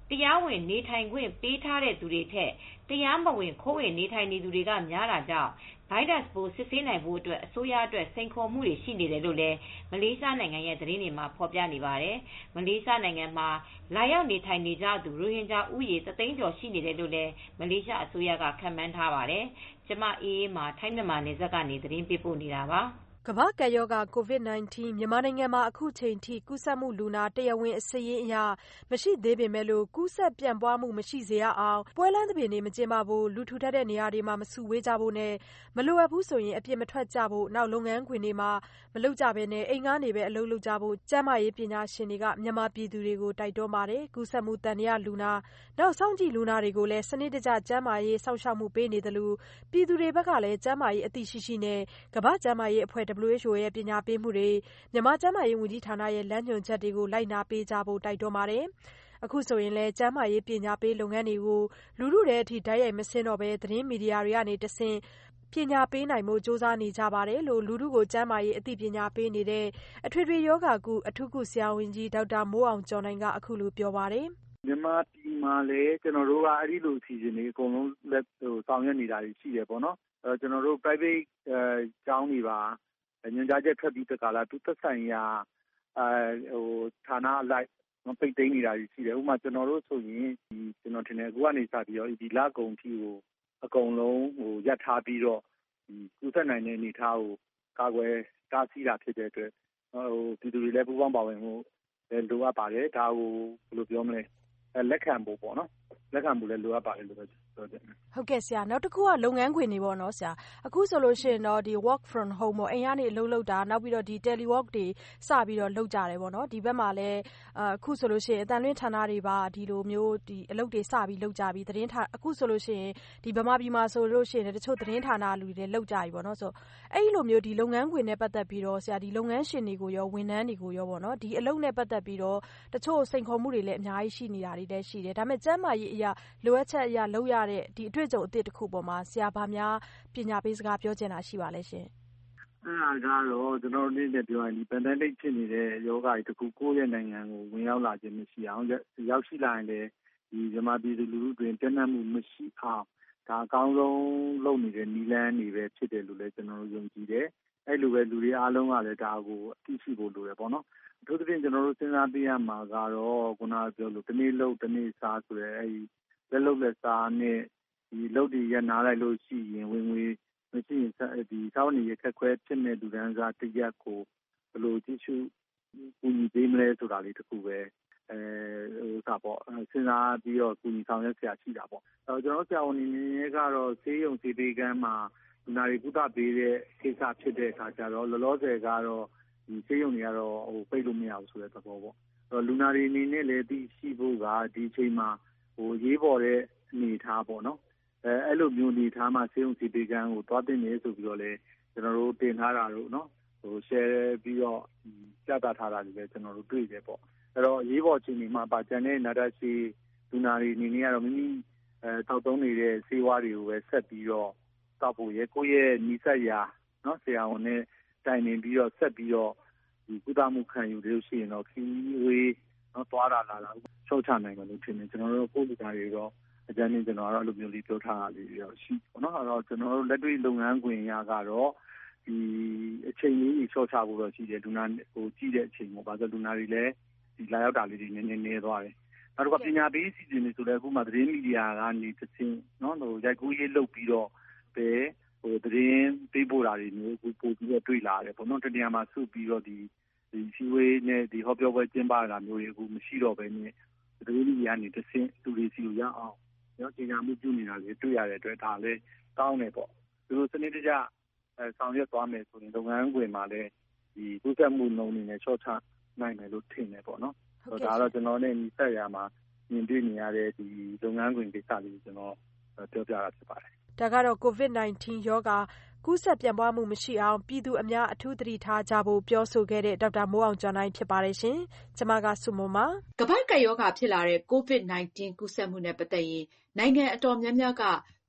တရားဝင်နေထိုင်ခွင့်ပေးထားတဲ့သူတွေထက်တရားမဝင်ခိုးဝင်နေထိုင်နေသူတွေကများတာကြောင့်ဗိုင်းရပ်စ်ပိုးစစ်ဆေးနိုင်ဖို့အတွက်အစိုးရအတွက်စိန်ခေါ်မှုတွေရှိနေတယ်လို့လည်းမလေးရှားနိုင်ငံရဲ့သတင်းတွေမှာဖော်ပြနေပါတယ်။မလေးရှားနိုင်ငံမှာလာရောက်နေထိုင်နေကြသူရိုဟင်ဂျာဦးရေတစ်သိန်းကျော်ရှိနေတယ်လို့လည်းမလေးရှားအစိုးရကခန့်မှန်းထားပါတယ်။ကျမအေးအေးမှာထိုင်းမြန်မာနယ်စပ်ကနေသတင်းပေးပို့နေတာပါ။ကမ္ဘာ့ကပ်ရောဂါ ကိုဗစ် ၁၉ မြန်မာနိုင်ငံမှာအခုချိန်ထိကူးစက်မှုလူနာတရားဝင်စာရင်းအရမရှိသေးပေမဲ့ကူးစက်ပြန့်ပွားမှုမရှိစေရအောင်ပွဲလမ်းသဘင်တွေမကျင်းပဖို့လူထူထပ်တဲ့နေရာတွေမှာမစုဝေးကြဖို့နဲ့မလိုအပ်ဘူးဆိုရင်အပြင်မထွက်ကြဖို့နောက်လုပ်ငန်းခွင်တွေမှာမလုပ်ကြဘဲအိမ်ကနေပဲအလုပ်လုပ်ကြဖို့ကျန်းမာရေးပညာရှင်တွေကမြန်မာပြည်သူတွေကိုတိုက်တွန်းပါတယ်။ကူးစက်မှုသံသယလူနာနောက်စောင့်ကြည့်လူနာတွေကိုလည်းစနစ်တကျကျန်းမာရေးစောင့်ရှောက်မှုပေးနေတယ်လို့ပြည်သူတွေဘက်ကလည်းကျန်းမာရေးအသိရှိရှိနဲ့ကမ္ဘာ့ကျန်းမာရေးအဖွဲ့ W H O ရဲ့ပညာပေးမှုတွေမြန်မာကျန်းမာရေးဝန်ကြီးဌာနရဲ့လမ်းညွှန်ချက်တွေကိုလိုက်နာပေးကြဖို့တိုက်တွန်းပါတယ်။အခုဆိုရင်လည်းကျန်းမာရေးပညာပေးလုပ်ငန်းတွေကိုလူထုထဲအထိတိုက်ရိုက်မဆင်းတော့ဘဲသတင်းမီဒီယာတွေကနေတဆင့်ပညာပေးနိုင်မှုစ조사နေကြပါတယ်လို့လူထုကိုကျန်းမာရေးအသိပညာပေးနေတဲ့အထွေထွေယောဂကုအထူးကုဆရာဝန်ကြီးဒေါက်တာမိုးအောင်ကျော်နိုင်ကအခုလိုပြောပါတယ်။မြန်မာပြည်မှာလည်းကျွန်တော်တို့ကအဲ့ဒီလိုအစီအစဉ်တွေအကုန်လုံးလက်ဟိုဆောင်ရွက်နေတာရှိတယ်ပေါ့နော်။အဲကျွန်တော်တို့ private အဲကျောင်းတွေပါညွှန်ကြားချက်ထွက်ပြီးတကလားသူသက်ဆိုင်ရာအဲဟိုဌာနအလိုက်ပိတ်သိမ်းနေတာရှိတယ်ဥပမာကျွန်တော်တို့ဆိုရင်ဒီကျွန်တော်ထင်တယ်အခုကနေစပြီးတော့ဒီလကုံထီကိုအကုန်လုံးဟိုရပ်ထားပြီးတော့ဒီကုသနိုင်တဲ့အနေအထားကိုကာကွယ်တားဆီးတာဖြစ်တဲ့အတွက်ဟိုပြည်သူတွေလည်းပူးပေါင်းပါဝင်မှုလည်းလိုအပ်ပါတယ်ဒါကိုဘယ်လိုပြောမလဲလက်ခံဖို့ပေါ့နော်လက်ခံဖို့လည်းလိုအပ်ပါတယ်လို့ပြောတယ်ဟုတ်ကဲ့ဆရာနောက်တစ်ခုကလုပ်ငန်းခွင်တွေပေါ့နော်ဆရာအခုဆိုလို့ရှိရင်တော့ဒီ work from home ပေါ့အိမ်ကနေအလုပ်လုပ်တာနောက်ပြီးတော့ဒီ telework တွေစပြီးတော့လုပ်ကြတယ်ပေါ့နော်ဒီဘက်မှာလည်းအခုဆိုလို့ရှိရင်အတန်လွင့်ဌာနတွေပါဒီလိုမျိုးဒီအလုပ်တွေစပြီးလုပ်ကြပြီးသတင်းဌာအခုဆိုလို့ရှိရင်ဒီဗမာပြည်မှာဆိုလို့ရှိရင်တချို့သတင်းဌာနလူတွေလုပ်ကြပြီပေါ့နော်ဆိုအဲ့ဒီလိုမျိုးဒီလုပ်ငန်းခွင်နဲ့ပတ်သက်ပြီးတော့ဆရာဒီလုပ်ငန်းရှင်တွေကိုရောဝန်ထမ်းတွေကိုရောပေါ့နော်ဒီအလုပ်နဲ့ပတ်သက်ပြီးတော့တချို့စိန်ခေါ်မှုတွေလည်းအများကြီးရှိနေတာတွေလည်းရှိတယ်ဒါပေမဲ့ကျန်းမာရေးအရာလိုအပ်ချက်အရာလုပ်ရတဲ့ဒီအတွေ့အကြုံအသစ်တစ်ခုပေါ်မှာဆရာဘာများပညာပေးစကားပြောချင်တာရှိပါလဲရှင်အဲ့ဒါကတော့ကျွန်တော်တို့လည်းပြောရင်ဒီ pandemic ဖြစ်နေတဲ့ယောဂါတွေတခုကိုယ့်ရဲ့နိုင်ငံကိုဝင်ရောက်လာခြင်းမရှိအောင်ရောက်ရှိလာရင်လည်းဒီမြန်မာပြည်သူလူထုတွင်ပြန့်နှံ့မှုမရှိအောင်ဒါအကောင်းဆုံးလုပ်နေတဲ့နည်းလမ်းတွေပဲဖြစ်တယ်လို့လည်းကျွန်တော်တို့ယုံကြည်တယ်အဲ့လိုပဲလူတွေအားလုံးကလည်းဒါကိုအသိရှိဖို့လိုတယ်ပေါ့နော်အထူးသဖြင့်ကျွန်တော်တို့စဉ်းစားပြရမှာကတော့ခုနကပြောလို့တနေ့လုပ်တနေ့စားဆိုရဲအဲ့ဒီလက်လုပ်လက်စားနဲ့ဒီလုပ်တွေရနားလိုက်လို့ရှိရင်ဝင်ငွေမရှိရင်ဒီစောင်းနေရခက်ခွဲဖြစ်နေလူတန်းစားတရက်ကိုဘယ်လိုကြည့်ရှုကူညီပေးမလဲဆိုတာလေးတစ်ခုပဲအဲဟိုသာပေါ့စဉ်းစားပြီးတော့ကူညီဆောင်ရွက်ဆရာရှိတာပေါ့အဲကျွန်တော်ဆရာဝန်အနေနဲ့ကတော့ဆေးရုံဆေးပေးကမ်းမှာလူနာတွေကုသပေးတဲ့ကိစ္စဖြစ်တဲ့အခါကျတော့လောလောဆယ်ကတော့ဒီဆေးရုံတွေကတော့ဟိုပိတ်လို့မရဘူးဆိုတဲ့သဘောပေါ့အဲလူနာတွေအနေနဲ့လည်းသိရှိဖို့ကဒီအချိန်မှာဟိုရေးပေါ်တဲ့အနေထားပေါ့နော်အဲအဲ့လိုမျိုးအနေထားမှာဆေးရုံဆေးပေးကမ်းကိုတွားတင်နေဆိုပြီးတော့လေကျွန်တော်တို့တင်ထားတာတို့နော်ဟို share ပြီးတော့ပြသထားတာတွေလည်းကျွန်တော်တို့တွေ့တယ်ပေါ့အဲ့တော့ရေးပေါ်ချိန်တွေမှာပါကျန်တဲ့နာတာစီလူနာတွေအနေနဲ့ကတော့မိမိအဲတောက်သုံးနေတဲ့ဆေးဝါးတွေကိုပဲဆက်ပြီးတော့တောက်ဖို့ရဲကိုယ့်ရဲ့နီးစပ်ရာနော်ဆရာဝန်နဲ့တိုင်ပင်ပြီးတော့ဆက်ပြီးတော့ဒီကုသမှုခံယူလို့ရှိရင်တော့ခီးဝေးနော်သွားတာလာလာချုပ်ချနိုင်တယ်လို့ထင်တယ်ကျွန်တော်တို့ပို့လူသားတွေတော့အကြမ်းနဲ့ကျွန်တော်ကတော့အဲ့လိုမျိုးလေးပြောထားတာလေးရောရှိပေါ့နော်အဲ့တော့ကျွန်တော်တို့လက်တွေ့လုပ်ငန်းခွင်ရကတော့ဒီအချိန်လေးကြီးချော့ချဖို့တော့ရှိတယ်လူနာဟိုကြည့်တဲ့အချိန်ပေါ့ဘာလို့လူနာတွေလည်းဒီလာရောက်တာလေးတွေနည်းနည်းနည်းသွားတယ်နောက်တစ်ခါပညာပေးစီစဉ်နေဆိုလည်းအခုမှသတင်းမီဒီယာကနေတစ်ဆင့်နော်ဟိုရိုက်ကူးရေးလုပ်ပြီးတော့ပဲဟိုသတင်းပေးပို့တာတွေမျိုးပို့ပြီးတော့တွေ့လာတယ်ပေါ့နော်တနေရာမှာစုပြီးတော့ဒီဒီစီဝေးနဲ့ဒီဟောပြောပွဲကျင်းပတာမျိုးတွေအခုမရှိတော့ဘဲနဲ့သတင်းမီဒီယာနေတစ်ဆင့်လူတွေစီကိုရအောင်နော်ကြေညာမှုပြုနေတာတွေတွေ့ရတဲ့အတွက်ဒါလည်းကောင်းတယ်ပေါ့သူတို့စနစ်တကျအဲဆောင်ရွက်သွားမယ်ဆိုရင်လုပ်ငန်းခွင်မှာလည်းဒီကုသမှုနှုန်းတွေနဲ့ချော့ချနိုင်မယ်လို့ထင်တယ်ပေါ့နော်ဆိုတော့ဒါတော့ကျွန်တော်နဲ့ညီဆက်ရမှာမြင်တွေ့နေရတဲ့ဒီလုပ်ငန်းခွင်ကိစ္စလေးကိုကျွန်တော်ပြောပြတာဖြစ်ပါတယ်ဒါကတော့ ကိုဗစ် ၁၉ ရောဂါကူးစက်ပြန့်ပွားမှုမရှိအောင်ပြည်သူအများအထူးသတိထားကြဖို့ပြောဆိုခဲ့တဲ့ဒေါက်တာမိုးအောင်ကျော်နိုင်ဖြစ်ပါတယ်ရှင်။ကျွန်မကဆုမွန်ပါ။ကမ္ဘာ့ကပ်ရောဂါဖြစ်လာတဲ့ ကိုဗစ် ၁၉ ကူးစက်မှုနဲ့ပတ်သက်ရင်နိုင်ငံအတော်များများက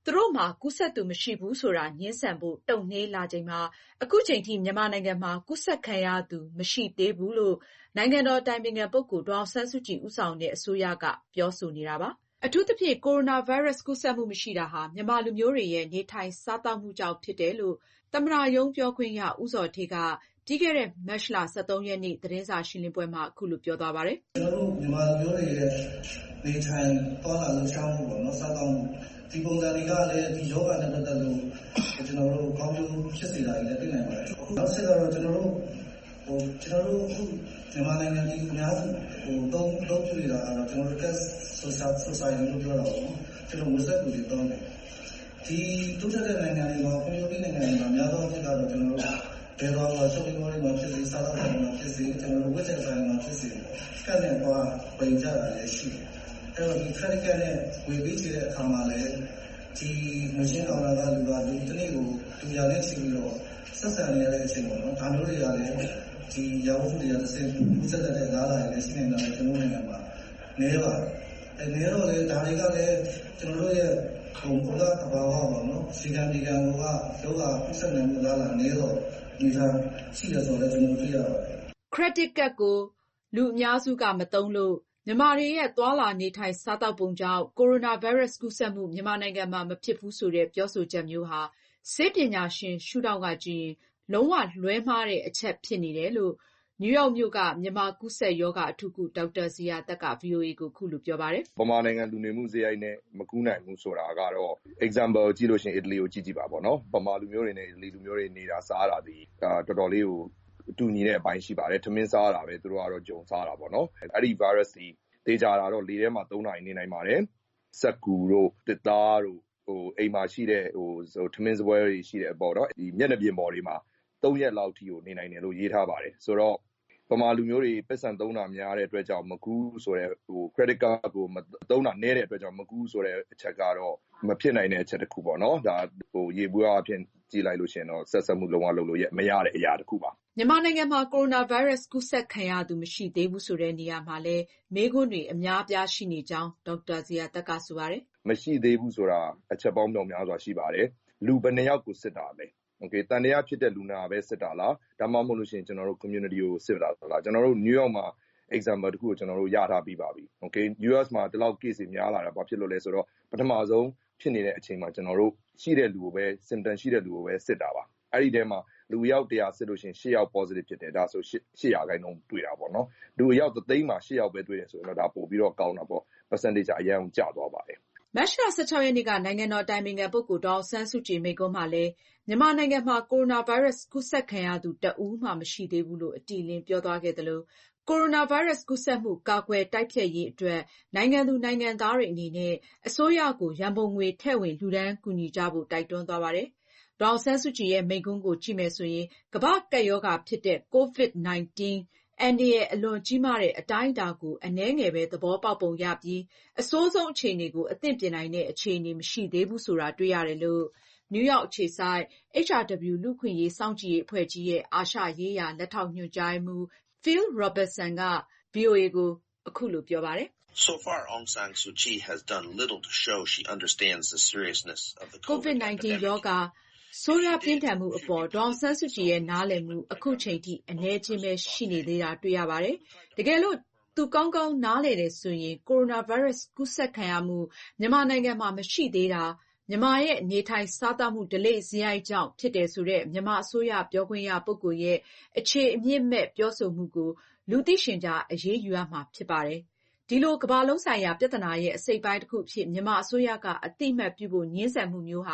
သူတို့မှာကူးစက်သူမရှိဘူးဆိုတာငြင်းဆန်ဖို့တုံ့နှေးလာချိန်မှာအခုချိန်ထိမြန်မာနိုင်ငံမှာကူးစက်ခံရသူမရှိသေးဘူးလို့နိုင်ငံတော်တိုင်ပင်ခံပုဂ္ဂိုလ်ဒေါ်အောင်ဆန်းစုကြည်ဦးဆောင်တဲ့အစိုးရကပြောဆိုနေတာပါ။အထူးသဖြင့်ကိုရိုနာဗိုင်းရပ်စ်ကူးစက်မှုမရှိတာဟာမြန်မာလူမျိုးတွေရဲ့နေထိုင်စားသောက်မှုကြောင့်ဖြစ်တယ်လို့သမ္မတရုံးပြောခွင့်ရဦးဇော်ဌေးကပြီးခဲ့တဲ့မတ်လဆယ့်သုံးရက်နေ့သတင်းစာရှင်းလင်းပွဲမှာအခုလိုပြောသွားပါတယ်။ကျွန်တော်တို့မြန်မာလူမျိုးတွေရဲ့နေထိုင်သွားလာလှုပ်ရှားမှုပေါ့နော်စားသောက်မှုဒီပုံစံတွေကလည်းဒီယောဂနဲ့ပတ်သက်လို့ကျွန်တော်တို့ကောင်းကျိုးဖြစ်စေတာတွေလည်းသိနိုင်ပါတယ်။နောက်ဆက်တော့ကျွန်တော်တို့ဟိုကျွန်တော်တို့အခုမြန်မာနိုင်ငံကြီးအများစုဟိုသုံးသုံးပြနေတာကတော့ကျွန်တော်တို့ gas society လို့ပြောတာပေါ့နော်။ကျွန်တော်ဝက်ဆက်ကိုဒီတော့ဒီတိုးတက်တဲ့နိုင်ငံတွေမှာကွန်မြူနတီနိုင်ငံတွေမှာများသောအားဖြင့်ကတော့ကျွန်တော်တို့ဘယ်တော့မှ shopping mall တွေမှာဖြစ်စေစားသောက်ဆိုင်မှာဖြစ်စေကျွန်တော်တို့ဝက်ဆက်ဆိုင်မှာဖြစ်စေကတ်နဲ့သွားပြင်ကြတာလည်းရှိတယ်။အဲ့တော့ဒီ credit card နဲ့ဝယ်ပေးချင်တဲ့အခါမှာလည်းဒီ machine order ကလူပါဒီတနေ့ကိုသူရနဲ့ချိန်ပြီးတော့ဆက်ဆံနေရတဲ့အချိန်ပေါ့နော်။ဒါမျိုးတွေကလည်းဒီရောင်းမှုတွေကတစ်ဆင့်ဥစ္စာတဲ့လားလာလည်းရှိနေတာလည်းကျွန်တော်နိုင်ငံမှာနေပါတယ်။အဲနေတော့လေဒါတွေကလည်းကျွန်တော်တို့ရဲ့ဟိုဘုရားအဘာဝပါနော်။စီကံဒီကံကယောဂဥစ္စာနဲ့လားလာနေတော့ဒီသာရှိရဆိုလည်းကျွန်တော်တွေ့ရပါတယ်။ credit card ကိုလူအများစုကမသုံးလို့မြန်မာတွေရဲ့သွာလာနေထိုင်စားသောက်ပုံကြောင့်ကိုရိုနာဗိုင်းရပ်စ်ကူးစက်မှုမြန်မာနိုင်ငံမှာမဖြစ်ဘူးဆိုတဲ့ပြောဆိုချက်မျိုးဟာဆေးပညာရှင်ရှုထောင့်ကကြည့်ရင်လုံးဝလွဲမှားတဲ့အချက်ဖြစ်နေတယ်လို့နယူးယောက်မြို့ကမြန်မာကူးစက်ရောဂါအထူးကုဒေါက်တာဇီယာသက်က ဗွီအိုအေ ကိုခုလိုပြောပါတယ်။မြန်မာနိုင်ငံလူနေမှုစရိုက်နဲ့မကူးနိုင်ဘူးဆိုတာကတော့ example ကြည့်လို့ရှိရင်အီတလီကိုကြည့်ကြည့်ပါပေါ့နော်။မြန်မာလူမျိုးတွေနဲ့အီတလီလူမျိုးတွေနေတာစားတာဒီတော်တော်လေးကိုတူညီတဲ့အပိုင်းရှိပါတယ်။ထမင်းစားတာပဲသူတို့ကတော့ဂျုံစားတာပေါ့နော်။အဲ့ဒီ virus ဒီတေးကြတာတော့လေထဲမှာသုံးနိုင်နေနိုင်ပါတယ်။စက်ကူတို့တစ်သားတို့ဟိုအိမ်မှာရှိတဲ့ဟိုထမင်းစပွဲတွေရှိတဲ့အပေါ်တော့ဒီမျက်နှာပြင်ပေါ်တွေမှာသုံးရက်လောက်ထိကိုနေနိုင်တယ်လို့ရေးထားပါတယ်။ဆိုတော့ပမာလူမျိုးတွေပတ်စံသုံးတာများတဲ့အတွက်ကြောင့်မကူးဆိုတဲ့ဟို credit card ကိုမသုံးတာနည်းတဲ့အတွက်ကြောင့်မကူးဆိုတဲ့အချက်ကတော့မဖြစ်နိုင်တဲ့အချက်တစ်ခုပေါ့နော်။ဒါဟိုရေဘူးအဖြစ်ကြည့်လိုက်လို့ရှိရင်တော့ဆက်ဆက်မှုလုံးဝလုပ်လို့ရမရတဲ့အရာတစ်ခုပါ။မြန်မာနိုင်ငံမှာကိုရိုနာဗိုင်းရပ်စ်ကူးစက်ခံရသူမရှိသေးဘူးဆိုတဲ့နေရာမှာလည်းမေးခွန်းတွေအများအပြားရှိနေကြောင်းဒေါက်တာဇီယာသက်ကဆိုပါတယ်။မရှိသေးဘူးဆိုတာအချက်ပေါင်းမြောက်များစွာရှိပါတယ်။လူဘယ်နှယောက်ကိုစစ်တာလဲ။ Okay တန်တရားဖြစ်တဲ့လူနာပဲစစ်တာလားဒါမှမဟုတ်လို့ရှိရင်ကျွန်တော်တို့ community ကိုစစ်တာလားကျွန်တော်တို့ New York မှာ example တခုကိုကျွန်တော်တို့ရထားပြီးပါပြီ Okay U S မှာဒီလောက် case တွေများလာတာဘာဖြစ်လို့လဲဆိုတော့ပထမဆုံးဖြစ်နေတဲ့အချိန်မှာကျွန်တော်တို့ရှိတဲ့လူကိုပဲ symptom ရှိတဲ့လူကိုပဲစစ်တာပါအဲ့ဒီထဲမှာလူယောက်one hundredစစ်လို့ရှိရင်eightယောက် positive ဖြစ်တယ်ဒါဆိုeightရာခိုင်နှုန်းတွေ့တာပေါ့နော်လူယောက်တစ်သိန်းမှာeightယောက်ပဲတွေ့တယ်ဆိုတော့ဒါပို့ပြီးတော့ကောင်းတာပေါ့ percentage အရင်ကျသွားပါတယ်မတ်လဆယ့်၆ရက်နေ့ကနိုင်ငံတော်တိုင်ပင်ခံပုဂ္ဂိုလ်ဒေါ်အောင်ဆန်းစုကြည်မိန့်ခွန်းမှာလည်းမြန်မာနိုင်ငံမှာကိုရိုနာဗိုင်းရပ်စ်ကူးစက်ခံရသူတဦးမှမရှိသေးဘူးလို့အတိအလင်းပြောသွားခဲ့သလိုကိုရိုနာဗိုင်းရပ်စ်ကူးစက်မှုကာကွယ်တိုက်ဖျက်ရေးအတွက်နိုင်ငံသူနိုင်ငံသားတွေအနေနဲ့အစိုးရကိုရန်ပုံငွေထည့်ဝင်လှူဒါန်းကူညီကြဖို့တိုက်တွန်းသွားပါတယ်။ဒေါ်အောင်ဆန်းစုကြည်ရဲ့မိန့်ခွန်းကိုကြည့်မယ်ဆိုရင်ကမ္ဘာ့ကပ်ရောဂါဖြစ်တဲ့ ကိုဗစ်-၁၉အန္တရာယ်အလွန်ကြီးမားတဲ့အတိုင်းအတာကိုအနည်းငယ်ပဲသဘောပေါက်ပုံရပြီးအဆိုးဆုံးအခြေအနေကိုအသင့်ပြင်နိုင်တဲ့အခြေအနေမရှိသေးဘူးဆိုတာတွေ့ရတယ်လို့နယူးယောက်အခြေစိုက် H R W လူ့အခွင့်အရေးစောင့်ကြည့်ရေးအဖွဲ့ကြီးရဲ့အာရှရေးရာလက်ထောက်ညွှန်ကြားရေးမှူး Phil Robertson က ဗွီအိုအေ ကိုအခုလိုပြောပါတယ်။ So far, Aung San Suu Kyi has done little to show she understands the seriousness of the COVID nineteen ရောဂါဆိုးရွားပြင်းထန်မှုအပေါ်ဒေါ်အောင်ဆန်းစုကြည်ရဲ့နားလည်မှုအခုချိန်ထိအနည်းချင်းပဲရှိနေသေးတာတွေ့ရပါတယ်။တကယ်လို့သူကောင်းကောင်းနားလည်တယ်ဆိုရင်ကိုရိုနာဗိုင်းရပ်စ်ကူးစက်ခံရမှုမြန်မာနိုင်ငံမှာမရှိသေးတာမြန်မာရဲ့နေထိုင်စားသောက်မှုဓလေ့စရိုက်ကြောင့်ဖြစ်တယ်ဆိုတဲ့မြန်မာအစိုးရပြောခွင့်ရပုဂ္ဂိုလ်ရဲ့အခြေအမြစ်မဲ့ပြောဆိုမှုကိုလူသိရှင်ကြားအရေးယူရမှာဖြစ်ပါတယ်။ဒီလိုကမ္ဘာလုံးဆိုင်ရာပြဿနာရဲ့အစိတ်အပိုင်းတစ်ခုအဖြစ်မြန်မာအစိုးရကအသိအမှတ်ပြုဖို့ငြင်းဆန်မှုမျိုးဟာ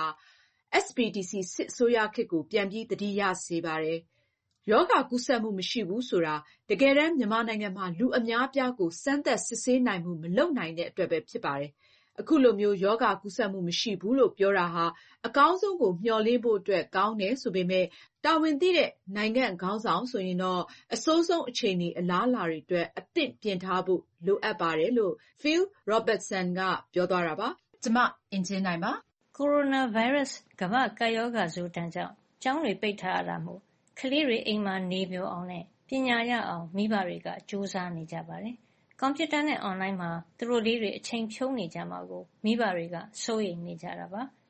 S P D C စစ်အစိုးရခေတ်ကိုပြန်ပြီးသတိရစေပါတယ်။ရောဂါကူးစက်မှုမရှိဘူးဆိုတာတကယ်တမ်းမြန်မာနိုင်ငံမှာလူအများအပြားကိုစမ်းသပ်စစ်ဆေးနိုင်မှုမလုပ်နိုင်တဲ့အတွက်ပဲဖြစ်ပါတယ်။အခုလိုမျိုးရောဂါကူးစက်မှုမရှိဘူးလို့ပြောတာဟာအကောင်းဆုံးကိုမျှော်လင့်ဖို့အတွက်ကောင်းတယ်ဆိုပေမဲ့တာဝန်သိတဲ့နိုင်ငံခေါင်းဆောင်ဆိုရင်တော့အဆိုးဆုံးအခြေအနေအလားအလာတွေအတွက်အသင့်ပြင်ထားဖို့လိုအပ်ပါတယ်လို့ Phil Robertson ကပြောသွားတာပါ။ကျမအင်ဂျင်နိုင်ပါကိုရိုနာဗိုင်းရပ်စ်ကမ္ဘာ့ကပ်ရောဂါဆိုးတမ်းကြောင့်ကျောင်းတွေပိတ်ထားရတာမို့ကလေးတွေအိမ်မှာနေမျိုးအောင်နဲ့ပညာရအောင်မိဘတွေကကြိုးစားနေကြပါတယ်။ကွန်ပျူတာနဲ့အွန်လိုင်းမှာသူတို့လေးတွေအချိန်ဖြုံးနေကြမှာကိုမိဘတွေကစိုးရိမ်နေကြတာပါ။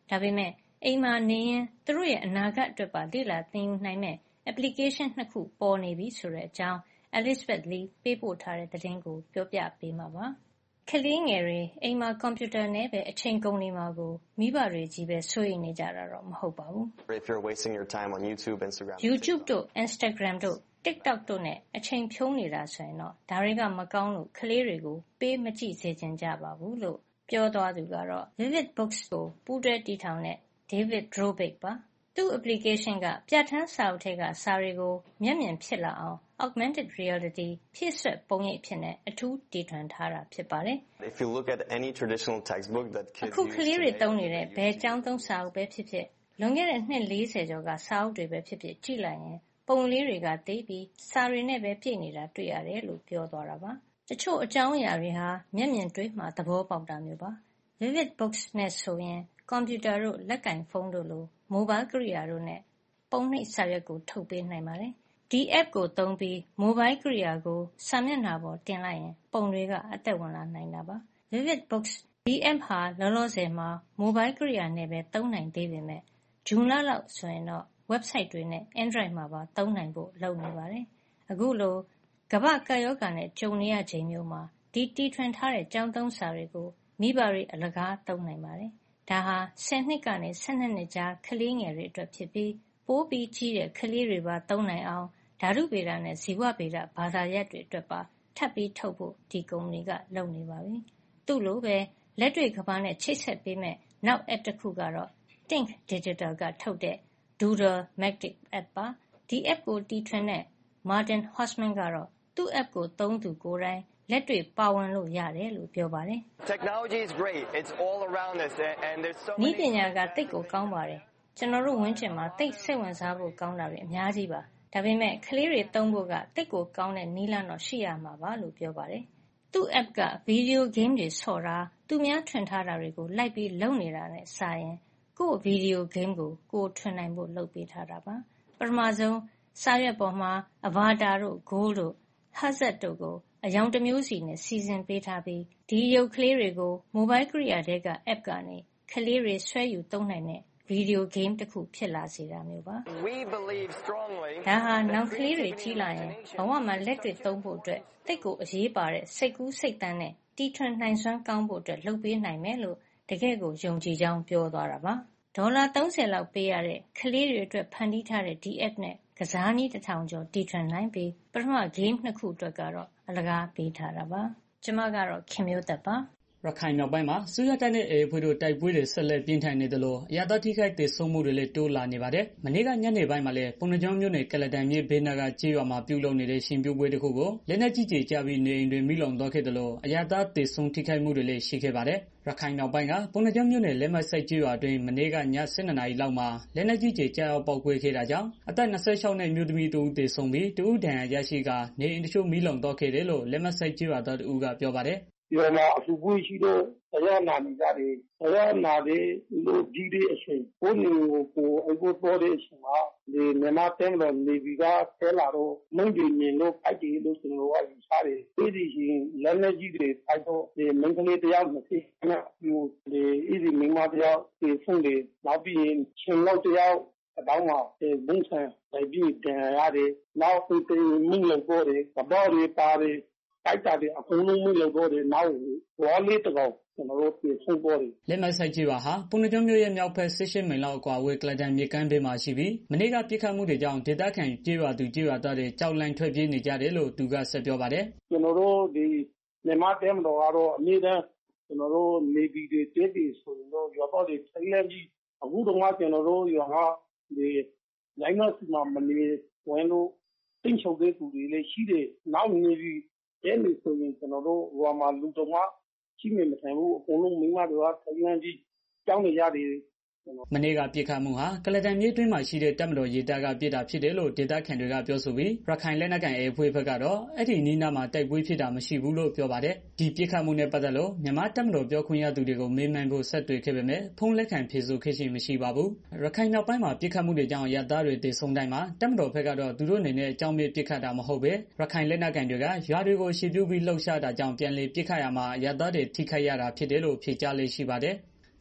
ဒါပေမဲ့အိမ်မှာနေရင်သူတို့ရဲ့အနာဂတ်အတွက်ပါလေ့လာသင်ယူနိုင်မဲ့ application နှစ်ခုပေါ်နေပြီဆိုတဲ့အကြောင်း Elizabeth Lee ပေးပို့ထားတဲ့သတင်းကိုပြောပြပေးမှာပါ။ကလေးငယ်တွေအိမ်မှာကွန်ပျူတာနဲ့ပဲအချိန်ကုန်နေမှာကိုမိဘတွေကြီးပဲစိုးရိမ်နေကြတာတော့မဟုတ်ပါဘူး။ If you're wasting your time on YouTube, Instagram, YouTube တို့ Instagram တို့ TikTok တို့နဲ့အချိန်ဖြုံးနေတာဆိုရင်တော့ဒါတွေကမကောင်းလို့ကလေးတွေကိုပေးမကြည့်စေချင်ကြပါဘူးလို့ပြောသွားသူကတော့ Vivid Books ကိုပူးတွဲတည်ထောင်တဲ့ David Drobick ပါ။သူ့ application ကပြဋ္ဌာန်းစာအုပ်ထဲကစာတွေကိုမျက်မြင်ဖြစ်လာအောင် augmented reality ဖြည့်စွက်ပုံရိပ်အဖြစ်နဲ့အထူးတည်ထွင်ထားတာဖြစ်ပါတယ်။ If you look at any traditional textbook that kids အခုကလေးတွေသုံးနေတဲ့ဘယ်ကျောင်းသုံးစာအုပ်ပဲဖြစ်ဖြစ်လွန်ခဲ့တဲ့နှစ်၄၀ကျော်ကစာအုပ်တွေပဲဖြစ်ဖြစ်ကြည့်လိုက်ရင်ပုံလေးတွေကသိပြီးစာတွေနဲ့ပဲပြည့်နေတာတွေ့ရတယ်လို့ပြောသွားတာပါ။တချို့အကြောင်းအရာတွေဟာမျက်မြင်တွေ့မှသဘောပေါက်တာမျိုးပါ။ Vivid Books နဲ့ဆိုရင်ကွန်ပျူတာတို့လက်ကင်ဖုန်းတို့လိုမိုဘိုင်းကိရိယာတို့နဲ့ပုံနှိပ်စာရွက်ကိုထုတ်ပေးနိုင်ပါတယ်။ဒီ app ကိုသုံးပြီးမိုဘိုင်းကိရိယာကိုစာမျက်နှာပေါ်တင်လိုက်ရင်ပုံတွေကအသက်ဝင်လာနိုင်တာပါ။ Vivid Books ဒီ app ဟာလောလောဆယ်မှာမိုဘိုင်းကိရိယာနဲ့ပဲသုံးနိုင်သေးပေမဲ့ဇွန်လလောက်ဆိုရင်တော့ website တွေနဲ့ Android မှာပါသုံးနိုင်ဖို့လုပ်နေပါတယ်။အခုလိုကမ္ဘာ့ကပ်ရောဂါနဲ့ကြုံနေရချိန်မျိုးမှာဒီတီထွင်ထားတဲ့ကျောင်းသုံးစာတွေကိုမိဘတွေအလကားသုံးနိုင်ပါတယ်။ဒါဟာဆယ်နှစ်ကနေဆယ်နှစ်နှစ်ကြားကလေးငယ်တွေအတွက်ဖြစ်ပြီးပိုပြီးကြီးတဲ့ကလေးတွေပါသုံးနိုင်အောင်ဓာတုဗေဒနဲ့ဇီဝဗေဒဘာသာရပ်တွေအတွက်ပါထပ်ပြီးထုတ်ဖို့ဒီကုမ္ပဏီကလုပ်နေပါပြီ။သူ့လိုပဲလက်တွေ့ကမ္ဘာနဲ့ချိတ်ဆက်ပေးမဲ့နောက် app တစ်ခုကတော့ Think Digital ကထုတ်တဲ့ Doodle Magic App ပါ။ဒီ app ကိုတီထွင်တဲ့ Martin Hosman ကတော့သူ့ app ကိုသုံးသူကိုယ်တိုင်လက်တွေ့ပါဝင်လို့ရတယ်လို့ပြောပါတယ်။ Technology is great. It's all around us and there's so many နည်းပညာကသိပ်ကိုကောင်းပါတယ်။ကျွန်တော်တို့ဝန်းကျင်မှာသိပ်စိတ်ဝင်စားဖို့ကောင်းတာတွေအများကြီးပါ။ဒါပေမဲ့ကလေးတွေသုံးဖို့ကသိပ်ကိုကောင်းတဲ့နည်းလမ်းတော့ရှိရမှာပါလို့ပြောပါတယ်။သူ့ app ကဗီဒီယိုဂိမ်းတွေဆော့တာသူများထွင်ထားတာတွေကိုလိုက်ပြီးလုပ်နေတာနဲ့စာရင်ကိုယ့်ဗီဒီယိုဂိမ်းကိုကိုယ်ထွင်နိုင်ဖို့လုပ်ပေးထားတာပါ။ပထမဆုံးစာရွက်ပေါ်မှာ Avatar တို့ Goal တို့ Hazard တို့ကိုအယောင်တစ်မျိုးစီနဲ့စီစဉ်ပေးထားပြီးဒီရုပ်ကလေးတွေကိုမိုဘိုင်းကိရိယာတွေက app ကနေကလေးတွေဆွဲယူသုံးနိုင်တဲ့ဗီဒီယိုဂိမ်းတစ်ခုဖြစ်လာစေတာမျိုးပါ။ We believe strongly ဒါဟာနောင်ကလေးတွေကြီးလာရင်ဘဝမှာလက်တွေ့သုံးဖို့အတွက်သိပ်ကိုအရေးပါတဲ့စိတ်ကူးစိတ်သန်းနဲ့တီထွင်နိုင်စွမ်းကောင်းဖို့အတွက်လုပ်ပေးနိုင်မယ်လို့တကယ့်ကိုယုံကြည်ကြောင်းပြောသွားတာပါ။ဒေါ်လာသုံးဆယ်လောက်ပေးရတဲ့ကလေးတွေအတွက်ဖန်တီးထားတဲ့ဒီ app နဲ့ကစားနည်းတစ်ထောင်ကျော်တီထွင်နိုင်ပြီးပထမဂိမ်းနှစ်ခုအတွက်ကတော့အလကားပေးထားတာပါ။ကျွန်မကတော့ခင်မျိုးသက်ပါရခိုင်မြောက်ပိုင်းမှာဆူရတပ်နဲ့အေဖွေတို့တိုက်ပွဲတွေဆက်လက်ပြင်းထန်နေသလိုအရသာထိခိုက်ဒေဆုံးမှုတွေလည်းတိုးလာနေပါတယ်။မနေ့ကညနေပိုင်းမှာလည်းပုံနှကြောင်းမြို့နယ်ကလတန်မြေဘေးနာကကျေးရွာမှာပြုလုပ်နေတဲ့ရှင်ပြိုပွဲတစ်ခုကိုလက်နက်ကြီးကျည်ကျပြီးနေအိမ်တွေမိလုံသွားခဲ့သလိုအရသာဒေဆုံးထိခိုက်မှုတွေလည်းရှိခဲ့ပါတယ်။ရခိုင်မြောက်ပိုင်းကပုံနှကြောင်းမြို့နယ်လက်မဆိုင်ကျေးရွာအတွင်းမနေ့ကည ၁၂ နာရီလောက်မှာလက်နက်ကြီးကျည်ကျရောက်ပေါက်ကွဲခဲ့တာကြောင့်အသက် ၂၆ နှစ်အမျိုးသမီးတဦးသေဆုံးပြီးတဦးဒဏ်ရာရရှိကနေအိမ်တချို့မိလုံသွားခဲ့တယ်လို့လက်မဆိုင်ကျေးရွာသားတဦးကပြောပါတယ်။ဒီမှာအထူးပွေးရှိတော့တရားနာနေကြတယ်တရားနာတဲ့လူကြီးတဲ့အချိန်ဘုန်းကြီးကိုအဖို့ပေါ်တဲ့အချိန်မှာဒီမြန်မာတိုင်းတော်နေပြီးကဆဲလာတော့မုန်းကြီးမြင်လို့ပိုက်တယ်လို့ကျွန်တော်ကယူဆတယ်ဒီဒီရှင်လက်လက်ကြီးတွေပိုက်တော့ဒီမင်းကလေးတယောက်မရှိနဲ့ယူဒီဤဒီမိမတယောက်ဒီဆုံးတယ်နောက်ပြီးရင်ရှင်လောက်တယောက်အတောင်းမှာဒီဘုံဆန်လိုက်ပြီးတန်ရတယ်နောက်ပြီးမိလုံပေါ်တယ်သဘောတွေပါတယ်တိုက်တာတွေအကုန်လုံးမိလုံပေါ်တယ်နောက်ဝါလေးတကောင်ကျွန်တော်တို့ပြင်ဆုံးပေါ်တယ်လက်မဆိုင်ကြီးပါဟာပုဏ္ဏကျွန်းမြို့ရဲ့မြောက်ဘက်၁၈မိုင်လောက်အကွာဝေးကလတန်မြေကမ်းဘေးမှာရှိပြီးမနေ့ကပြစ်ခတ်မှုတွေကြောင့်ဒေသခံကျေးရွာသူကျေးရွာသားတွေကြောက်လန့်ထွက်ပြေးနေကြတယ်လို့သူကဆက်ပြောပါတယ်ကျွန်တော်တို့ဒီမြန်မာတဲမတော်ကတော့အမြဲတမ်းကျွန်တော်တို့နေပြည်တော်တေးတီဆိုတော့ရွာတော်တွေထိုင်လန်းကြီးအခုတော့ကျွန်တော်တို့ရွာကဒီလိုင်းမစမှာမနေဝင်လို့တင်းချုပ်တဲ့သူတွေလည်းရှိတယ်နောက်နေပြီးအဲ့ဒီဆိုရင်ကျွန်တော်တို့ဟိုမှာလူတော်မှာရှိနေမထိုင်ဘူးအကုန်လုံးမိမတွေကထိုင်လန်းကြီးကြောင်းနေရတယ်မနေ့ကပြစ်ခတ်မှုဟာကလတန်မြေတွင်းမှာရှိတဲ့တပ်မတော်ရေတပ်ကပြစ်တာဖြစ်တယ်လို့ဒေသခံတွေကပြောဆိုပြီးရခိုင်လက်နက်ကိုင်အေဖွေးဘက်ကတော့အဲ့ဒီနီးနားမှာတိုက်ပွဲဖြစ်တာမရှိဘူးလို့ပြောပါတယ်ဒီပြစ်ခတ်မှုနဲ့ပတ်သက်လို့မြန်မာတပ်မတော်ပြောခွင့်ရသူတွေကိုမေးမြန်းဖို့ဆက်သွယ်ခဲ့ပေမဲ့ဖုန်းလက်ခံဖြေဆိုခဲ့ခြင်းမရှိပါဘူးရခိုင်နောက်ပိုင်းမှာပြစ်ခတ်မှုတွေကြောင့်ရသားတွေတေဆုံးတိုင်းမှာတပ်မတော်ဘက်ကတော့သူတို့အနေနဲ့အကြောင်းမဲ့ပြစ်ခတ်တာမဟုတ်ပဲရခိုင်လက်နက်ကိုင်တွေကရွာတွေကိုရှေ့ပြူပြီးလှုပ်ရှားတာကြောင့်ပြန်လည်ပြစ်ခတ်ရမှာရသားတွေထိခိုက်ရတာဖြစ်တယ်လို့ဖြေကြားလေးရှိပါတယ်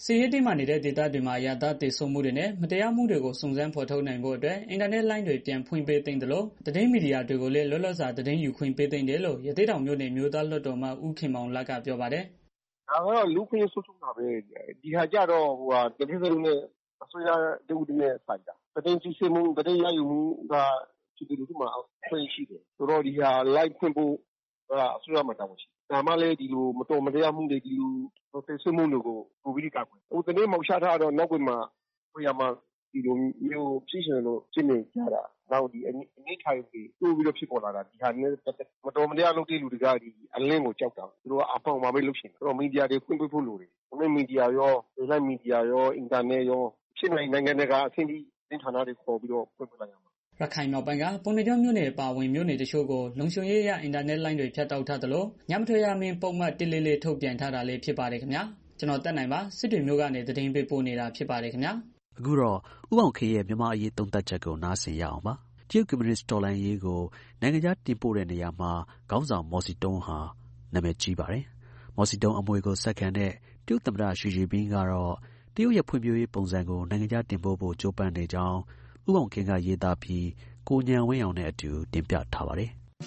စစ်ရေးတင်းမာနေတဲ့ဒေသတွေမှာအရပ်သားသေဆုံးမှုတွေနဲ့မတရားမှုတွေကိုစုံစမ်းဖော်ထုတ်နိုင်ဖို့အတွက်အင်တာနက်လိုင်းတွေပြန်ဖွင့်ပေးသင့်တယ်လို့သတင်းမီဒီယာတွေကိုလည်းလွတ်လပ်စွာသတင်းယူခွင့်ပေးသင့်တယ်လို့ရသေ့တောင်မြို့နယ်မျိုးသားလွှတ်တော်မှဦးခင်မောင်လတ်ကပြောပါတယ်။ဒါကတော့လူခွင့်ဆုံးရှုံးတာပဲဒီဟာကြတော့ဟိုဟာတတိယနဲ့အစိုးရတူတူနဲ့ဆိုင်တာသတင်းစီစဉ်မှုသတင်းရယူမှုကဒီလိုဒီမှာဖွင့်ရှိတယ်ဆိုတော့ဒီဟာ live ဖွင့်ဖို့အစိုးရမှာတောင်းရှိဒါမှလည်းဒီလိုမတော်မတရားမှုတွေဒီလိုသိဆွမှုတွေကိုကိုဗစ်ကောက်ွယ်ဟိုတနေ့မောက်ချထားတော့နောက်ပိုင်းမှာဟိုရမှာဒီလိုမျိုးဖြစ်ရှင်လို့ရှင်းနေကြတာနောက်ဒီအနေထိုင်ပြီးတိုးပြီးတော့ဖြစ်ပေါ်လာတာဒီဟာနဲ့မတော်မတရားလုပ်တဲ့လူတွေကဒီအလင်းကိုကြောက်တာသူတို့ကအဖောက်မှာပဲလုပ်ရှင်တော့မီဒီယာတွေဖွင့်ပြဖို့လိုတယ်ဘယ်မီဒီယာရောဒီလိုက်မီဒီယာရောအင်တာနက်ရောဖြစ်နိုင်နိုင်ငံတွေကအဆင့်ဒီသင်ဌာနတွေခေါ်ပြီးတော့ဖွင့်ပြလိုက်ရမှာရခိုင်မြောက်ပိုင်းကပုဏ္ဏားကျွန်းမြို့နယ်အပါအဝင်မြို့နယ်တချို့ကိုလုံခြုံရေးအရအင်တာနက်လိုင်းတွေဖြတ်တောက်ထားသလိုညမထွက်ရမင်းပုံမှန်တစ်လေးလေးထုတ်ပြန်ထားတာလည်းဖြစ်ပါတယ်ခင်ဗျာကျွန်တော်တက်နိုင်ပါစစ်တွေမျိုးကနေသတင်းပေးပို့နေတာဖြစ်ပါတယ်ခင်ဗျာအခုတော့ဥပောင်ခေရဲ့မြန်မာအရေးသုံးသပ်ချက်ကိုနားဆင်ရအောင်ပါတရုတ်ကွန်မြူနစ်တော်လှန်ရေးကိုနိုင်ငံခြားတင်ပို့တဲ့နေရာမှာခေါင်းဆောင်မော်စီတုံးဟာနာမည်ကြီးပါတယ်မော်စီတုံးအမွေကိုဆက်ခံတဲ့တရုတ်သမ္မတရှီဂျီပင်းကတော့တရုတ်ရဲ့ဖွံ့ဖြိုးရေးပုံစံကိုနိုင်ငံခြားတင်ပို့ဖို့ကြိုးပမ်းနေကြောင်းဥပောင်ခေကရေးသားပြီးကိုဉာဏ်ဝင်းအောင်နဲ့အတူတင်ပြထားပါတယ်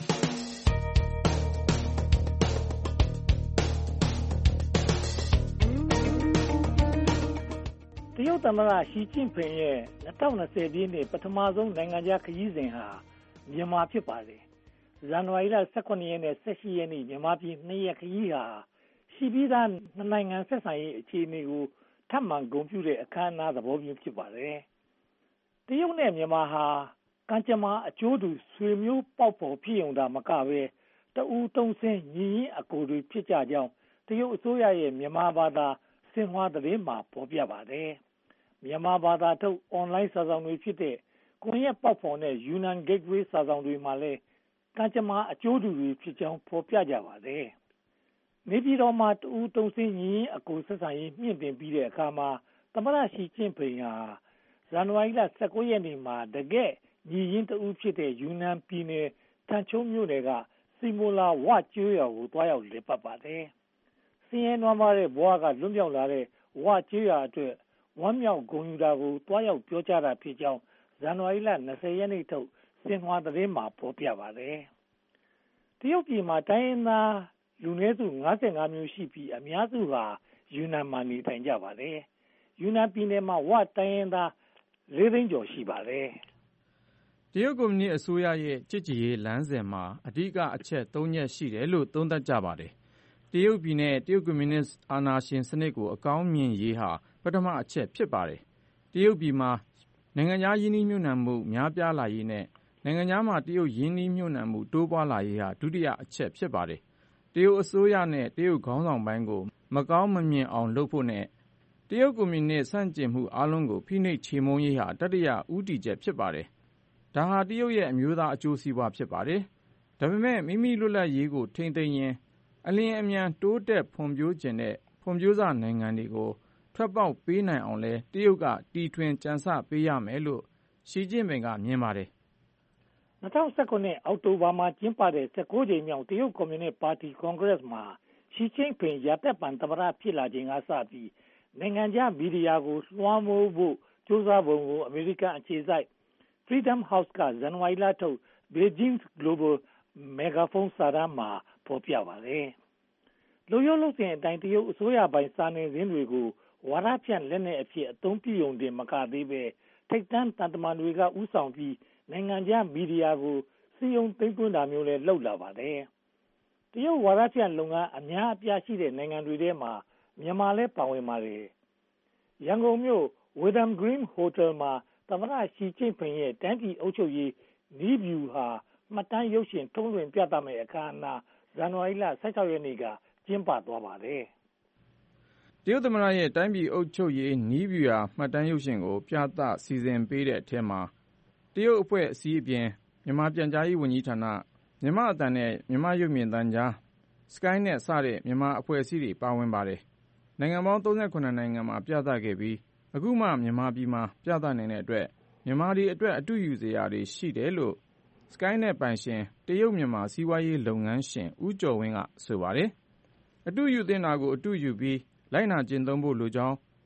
တရုတ်သမ္မတရှီကျင့်ဖျင်ရဲ့၂၀၂၀ပြည့်နှစ်ပထမဆုံးနိုင်ငံခြားခရီးစဉ်ဟာမြန်မာဖြစ်ပါတယ်။ဇန်နဝါရီလ၁၇ရက်နဲ့၁၈ရက်နေ့မြန်မာပြည်နှစ်ရက်ခရီးဟာရှိပြီးသားနှစ်နိုင်ငံဆက်ဆံရေးအခြေအနေကိုထပ်မံဂုဏ်ပြုတဲ့အခမ်းအနားသဘောမျိုးဖြစ်ပါတယ်။တရုတ်နဲ့မြန်မာဟာကံကြမ္မာအကျိုးတူဆွေမျိုးပေါက်ဖော်ဖြစ်ုံသာမကပဲတဦးတုံးစင်းညီရင်းအကိုတွေဖြစ်ကြကြောင်းတရုတ်အစိုးရရဲ့မြန်မာဘာသာဆင်ဟွာသတင်းမှာဖော်ပြပါတယ်။မြန်မာဘာသာထုတ်အွန်လိုင်းစာဆောင်တွေဖြစ်တဲ့ကွန်ရက်ပေါက်ဖော်တဲ့ Yunnan Gateway စာဆောင်တွေမှာလည်းကံကြမ္မာအကျိုးတူတွေဖြစ်ကြောင်းဖော်ပြကြပါတယ်။နေပြည်တော်မှာတဦးတုံးစင်းညီရင်းအကိုဆက်ဆံရေးမြင့်တင်ပြီးတဲ့အခါမှာသမ္မတရှီကျင့်ဖျင်ဟာဇန်နဝါရီလ၁၉ရက်နေ့မှာတကယ့်ညီရင်းတဦးဖြစ်တဲ့ယူနန်ပြည်နယ်ထန်ချုံမြို့နယ်ကစီမိုလာဝကျွော်ကိုတွားရောက်လည်ပတ်ပါတယ်။စင်းရဲနွမ်းပါးတဲ့ဘဝကလွတ်မြောက်လာတဲ့ဝကျွော်အတွက်ဝမ်းမြောက်ဂုဏ်ယူတာကိုတွားရောက်ပြောကြားတာဖြစ်ကြောင်းဇန်နဝါရီလ၂၀ရက်နေ့ထုတ်စင်ဟွာသတင်းမှာဖော်ပြပါတယ်။တရုတ်ပြည်မှာတိုင်းရင်းသားလူနည်းစု၅၅မျိုးရှိပြီးအများစုဟာယူနန်မှာနေထိုင်ကြပါတယ်။ယူနန်ပြည်နယ်မှာဝတိုင်းရင်းသားလေးသိန်းကျော်ရှိပါတယ်။တရုတ်ကွန်မြူနစ်အစိုးရရဲ့ချစ်ကြည်ရေးလမ်းစဉ်မှာအဓိကအချက်၃ချက်ရှိတယ်လို့သုံးသပ်ကြပါတယ်။တရုတ်ပြည်နဲ့တရုတ်ကွန်မြူနစ်အာဏာရှင်စနစ်ကိုအကောင်းမြင်ရေးဟာပထမအချက်ဖြစ်ပါတယ်။တရုတ်ပြည်မှာနိုင်ငံခြားရင်းနှီးမြှုပ်နှံမှုများပြားလာရေးနဲ့နိုင်ငံခြားမှာတရုတ်ရင်းနှီးမြှုပ်နှံမှုတိုးပွားလာရေးဟာဒုတိယအချက်ဖြစ်ပါတယ်။တရုတ်အစိုးရနဲ့တရုတ်ခေါင်းဆောင်ပိုင်းကိုမကောင်းမမြင်အောင်လုပ်ဖို့နဲ့တရုတ်ကွန်မြူနစ်ဆန့်ကျင်မှုအားလုံးကိုဖိနှိပ်ချေမှုန်းရေးဟာတတိယဦးတည်ချက်ဖြစ်ပါတယ်။ဒါဟာတရုတ်ရဲ့အမျိုးသားအကျိုးစီးပွားဖြစ်ပါတယ်။ဒါပေမဲ့မိမိလွတ်လပ်ရေးကိုထိန်းသိမ်းရင်အလင်းအမြန်တိုးတက်ဖွံ့ဖြိုးခြင်းတဲ့ဖွံ့ဖြိုးစနိုင်ငံတွေကိုထွက်ပေါက်ပေးနိုင်အောင်လဲတရုတ်ကတီထွင်ကြံစပေးရမယ်လို့ရှီကျင့်ပင်ကမြင်ပါတယ်။၂၀၁၇အောက်တိုဘာမှာကျင်းပတဲ့၁၉ကြိမ်မြောက်တရုတ်ကွန်မြူနစ်ပါတီကွန်ဂရက်မှာရှီကျင့်ပင်ရာသက်ပန်သမ္မတဖြစ်လာခြင်းကစပြီးနိုင်ငံခြားမီဒီယာကိုလွှမ်းမိုးဖို့ကြိုးစားပုံကိုအမေရိကန်အခြေစိုက် Freedom House ကဇန်နဝါရီလထုတ် Beijing Global Megaphone စာတမ်းမှာဖော်ပြပါတယ်။လူရိုးလုပ်စဉ်အတိုင်းတရုတ်အစိုးရပိုင်စာနယ်ဇင်းတွေကိုဝါဒဖြန့်လက်နက်အဖြစ်အသုံးပြုရုံတင်မကသေးပဲထိပ်တန်းတန်တမန်တွေကဥဆောင်ပြီးနိုင်ငံခြားမီဒီယာကိုစီယုံသိမ်းသွင်းတာမျိုးလည်းလုပ်လာပါတယ်။တရုတ်ဝါဒဖြန့်လုပ်ငန်းအများအပြားရှိတဲ့နိုင်ငံတွေထဲမှာမြန်မာလည်းပါဝင်ပါတယ်။ရန်ကုန်မြို့ Wyndham Green Hotel မှာသမ္မတရှီကျင့်ဖျင်ရဲ့တိုင်းပြည်အုပ်ချုပ်ရေးနည်းဗျူဟာမှတ်တမ်းရုပ်ရှင်ထုတ်လွှင့်ပြသမယ့်အခမ်းအနားဇန်နဝါရီလ၁၆ရက်နေ့ကကျင်းပသွားပါတယ်။တရုတ်သမ္မတရဲ့တိုင်းပြည်အုပ်ချုပ်ရေးနည်းဗျူဟာမှတ်တမ်းရုပ်ရှင်ကိုပြသစီစဉ်ပေးတဲ့အထက်မှာတရုတ်အဖွဲ့အစည်းအပြင်မြန်မာပြန်ကြားရေးဝန်ကြီးဌာနမြန်မာအသံနဲ့မြန်မာရုပ်မြင်သံကြား Skynet စတဲ့မြန်မာအဖွဲ့အစည်းတွေပါဝင်ပါတယ်။နိုင်ငံပေါင်း၃၇နိုင်ငံမှာပြသခဲ့ပြီးအခုမှမြန်မာပြည်မှာပြသနိုင်တဲ့အတွက်မြန်မာတွေအတွက်အတူယူစရာတွေရှိတယ်လို့ Skynet ပိုင်ရှင်တရုတ်မြန်မာစီးပွားရေးလုပ်ငန်းရှင်ဦးကျော်ဝင်းကဆိုပါတယ်။အတူယူသင့်တာကိုအတူယူပြီးလိုက်နာကျင့်သုံးဖို့လိုကြောင်း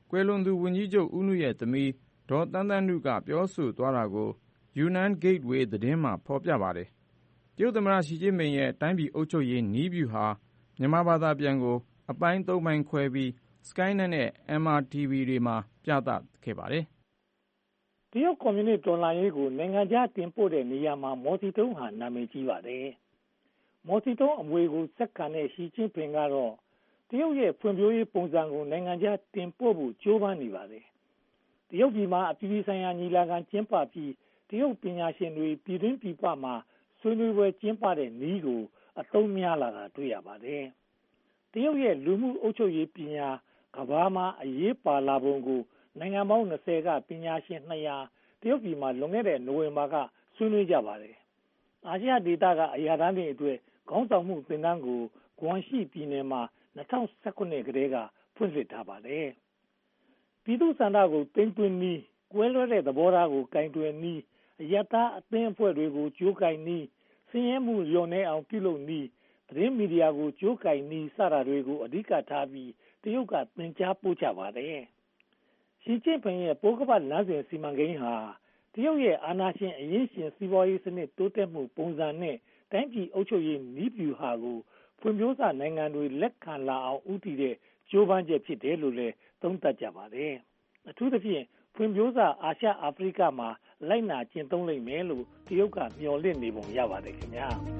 ကွယ်လွန်သူဝန်ကြီးချုပ်ဦးနုရဲ့သမီးဒေါ်သန်းသန်းနုကပြောဆိုသွားတာကို Yunnan Gateway သတင်းမှာဖော်ပြပါတယ်။တရုတ်သမ္မတရှီကျင်းပင်ရဲ့တိုင်းပြည်အုပ်ချုပ်ရေးနည်းဗျူဟာမြန်မာဘာသာပြန်ကိုအပိုင်းသုံးပိုင်းခွဲပြီး Skynet နဲ့ M R T V တွေမှာပြသခဲ့ပါတယ်။တရုတ်ကွန်မြူနစ်တော်လှန်ရေးကိုနိုင်ငံခြားတင်ပို့တဲ့နေရာမှာမော်စီတုံးဟာနာမည်ကြီးပါတယ်။မော်စီတုံးအမွေကိုစက္ကန့်နဲ့ရှီကျင်းပင်ကတော့တရုတ်ရဲ့ဖွံ့ဖြိုးရေးပုံစံကိုနိုင်ငံခြားတင်ပို့ဖို့ကြိုးပမ်းနေပါတယ်။တရုတ်ပြည်မှာအပြည်ပြည်ဆိုင်ရာညီလာခံကျင်းပပြီးတရုတ်ပညာရှင်တွေပြည်တွင်းပြည်ပမှာဆွေးနွေးပွဲကျင်းပတဲ့နည်းကိုအသုံးများလာတာတွေ့ရပါတယ်။တရုတ်ရဲ့လူမှုအုပ်ချုပ်ရေးပညာကမ္ဘာမှာအရေးပါလာပုံကိုနိုင်ငံပေါင်း၂၀ကပညာရှင်၂၀၀တရုတ်ပြည်မှာလွန်ခဲ့တဲ့နိုဝင်ဘာကဆွေးနွေးကြပါတယ်။အာရှဒေသကအရာထမ်းတွေအတွက်ခေါင်းဆောင်မှုသင်တန်းကိုဂွမ်ရှီပြည်နယ်မှာ၂၀၁၇ကတည်းကဖွင့်လှစ်ထားပါတယ်။ပြည်သူ့ဆန္ဒကိုသိမ်းသွင်းနည်းကွဲလွဲတဲ့သဘောထားကိုကင်တွယ်နည်းအယက်သားအသင်းအဖွဲ့တွေကိုကြိုးကင်နည်းဆင်းရဲမှုလျော့နည်းအောင်ပြုလုပ်နည်းသတင်းမီဒီယာကိုကြိုးကင်နည်းစတာတွေကိုအဓိကထားပြီးတရုတ်ကသင်ကြားပို့ချပါတယ်။ရှီကျင်းပင်ရဲ့ပိုးကပတ်လမ်းစဉ်စီမံကိန်းဟာတရုတ်ရဲ့အာဏာရှင်အရင်ရှင်စီးပွားရေးစနစ်တိုးတက်မှုပုံစံနဲ့တိုင်းပြည်အုပ်ချုပ်ရေးနည်းဗျူဟာကိုဖွံ့ဖြိုးစနိုင်ငံတွေလက်ခံလာအောင်ဦးတည်တဲ့ကြိုးပမ်းချက်ဖြစ်တယ်လို့လည်းသုံးသပ်ကြပါတယ်။အထူးသဖြင့်ဖွံ့ဖြိုးစအာရှအာဖရိကမှာလိုက်နာကျင့်သုံးလိမ့်မယ်လို့တရုတ်ကမျှော်လင့်နေပုံရပါတယ်ခင်ဗျာ။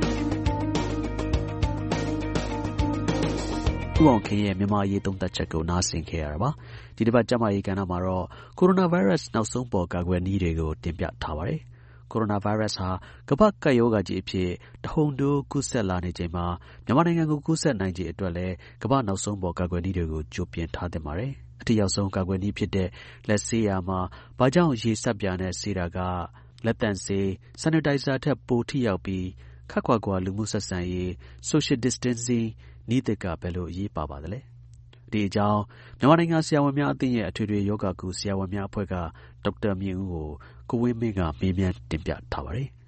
ဦးအောင်ခင်ရဲ့မြန်မာရေးသုံးသပ်ချက်ကိုနားဆင်ခဲ့ရတာပါ။ဒီတစ်ပတ်ကျမရေးကဏ္ဍမှာတော့ကိုရိုနာဗိုင်းရပ်စ်နောက်ဆုံးပေါ်ကာကွယ်နည်းတွေကိုတင်ပြထားပါတယ်။ကိုရိုနာဗိုင်းရပ်စ်ဟာကမ္ဘာ့ကပ်ရောဂါကြီးအဖြစ်တဟုန်ထိုးကူးစက်လာနေချိန်မှာမြန်မာနိုင်ငံကိုကူးစက်နိုင်ခြေအတွက်လည်းကမ္ဘာ့နောက်ဆုံးပေါ်ကာကွယ်နည်းတွေကိုကြိုပြင်ထားသင့်ပါတယ်။အထိရောက်ဆုံးကာကွယ်နည်းဖြစ်တဲ့လက်ဆေးရာမှာဘာကြောင့်ရေစက်ပြာနဲ့ဆေးတာကလက်သန့်ဆေး sanitizer ထက်ပိုထိရောက်ပြီးခပ်ခွာခွာလူမှုဆက်ဆံရေး social distancing နည်းသစ်ကဘယ်လိုအရေးပါပါသလဲ။ဒီအကြောင်းမြန်မာနိုင်ငံဆရာဝန်များအသင်းရဲ့အထွေထွေယောဂကုဆရာဝန်များအဖွဲ့ကဒေါက်တာမြင့်ဦးကိုကိုဝင်းမင်းကမေးမြန်းတင်ပြထားပါတယ်။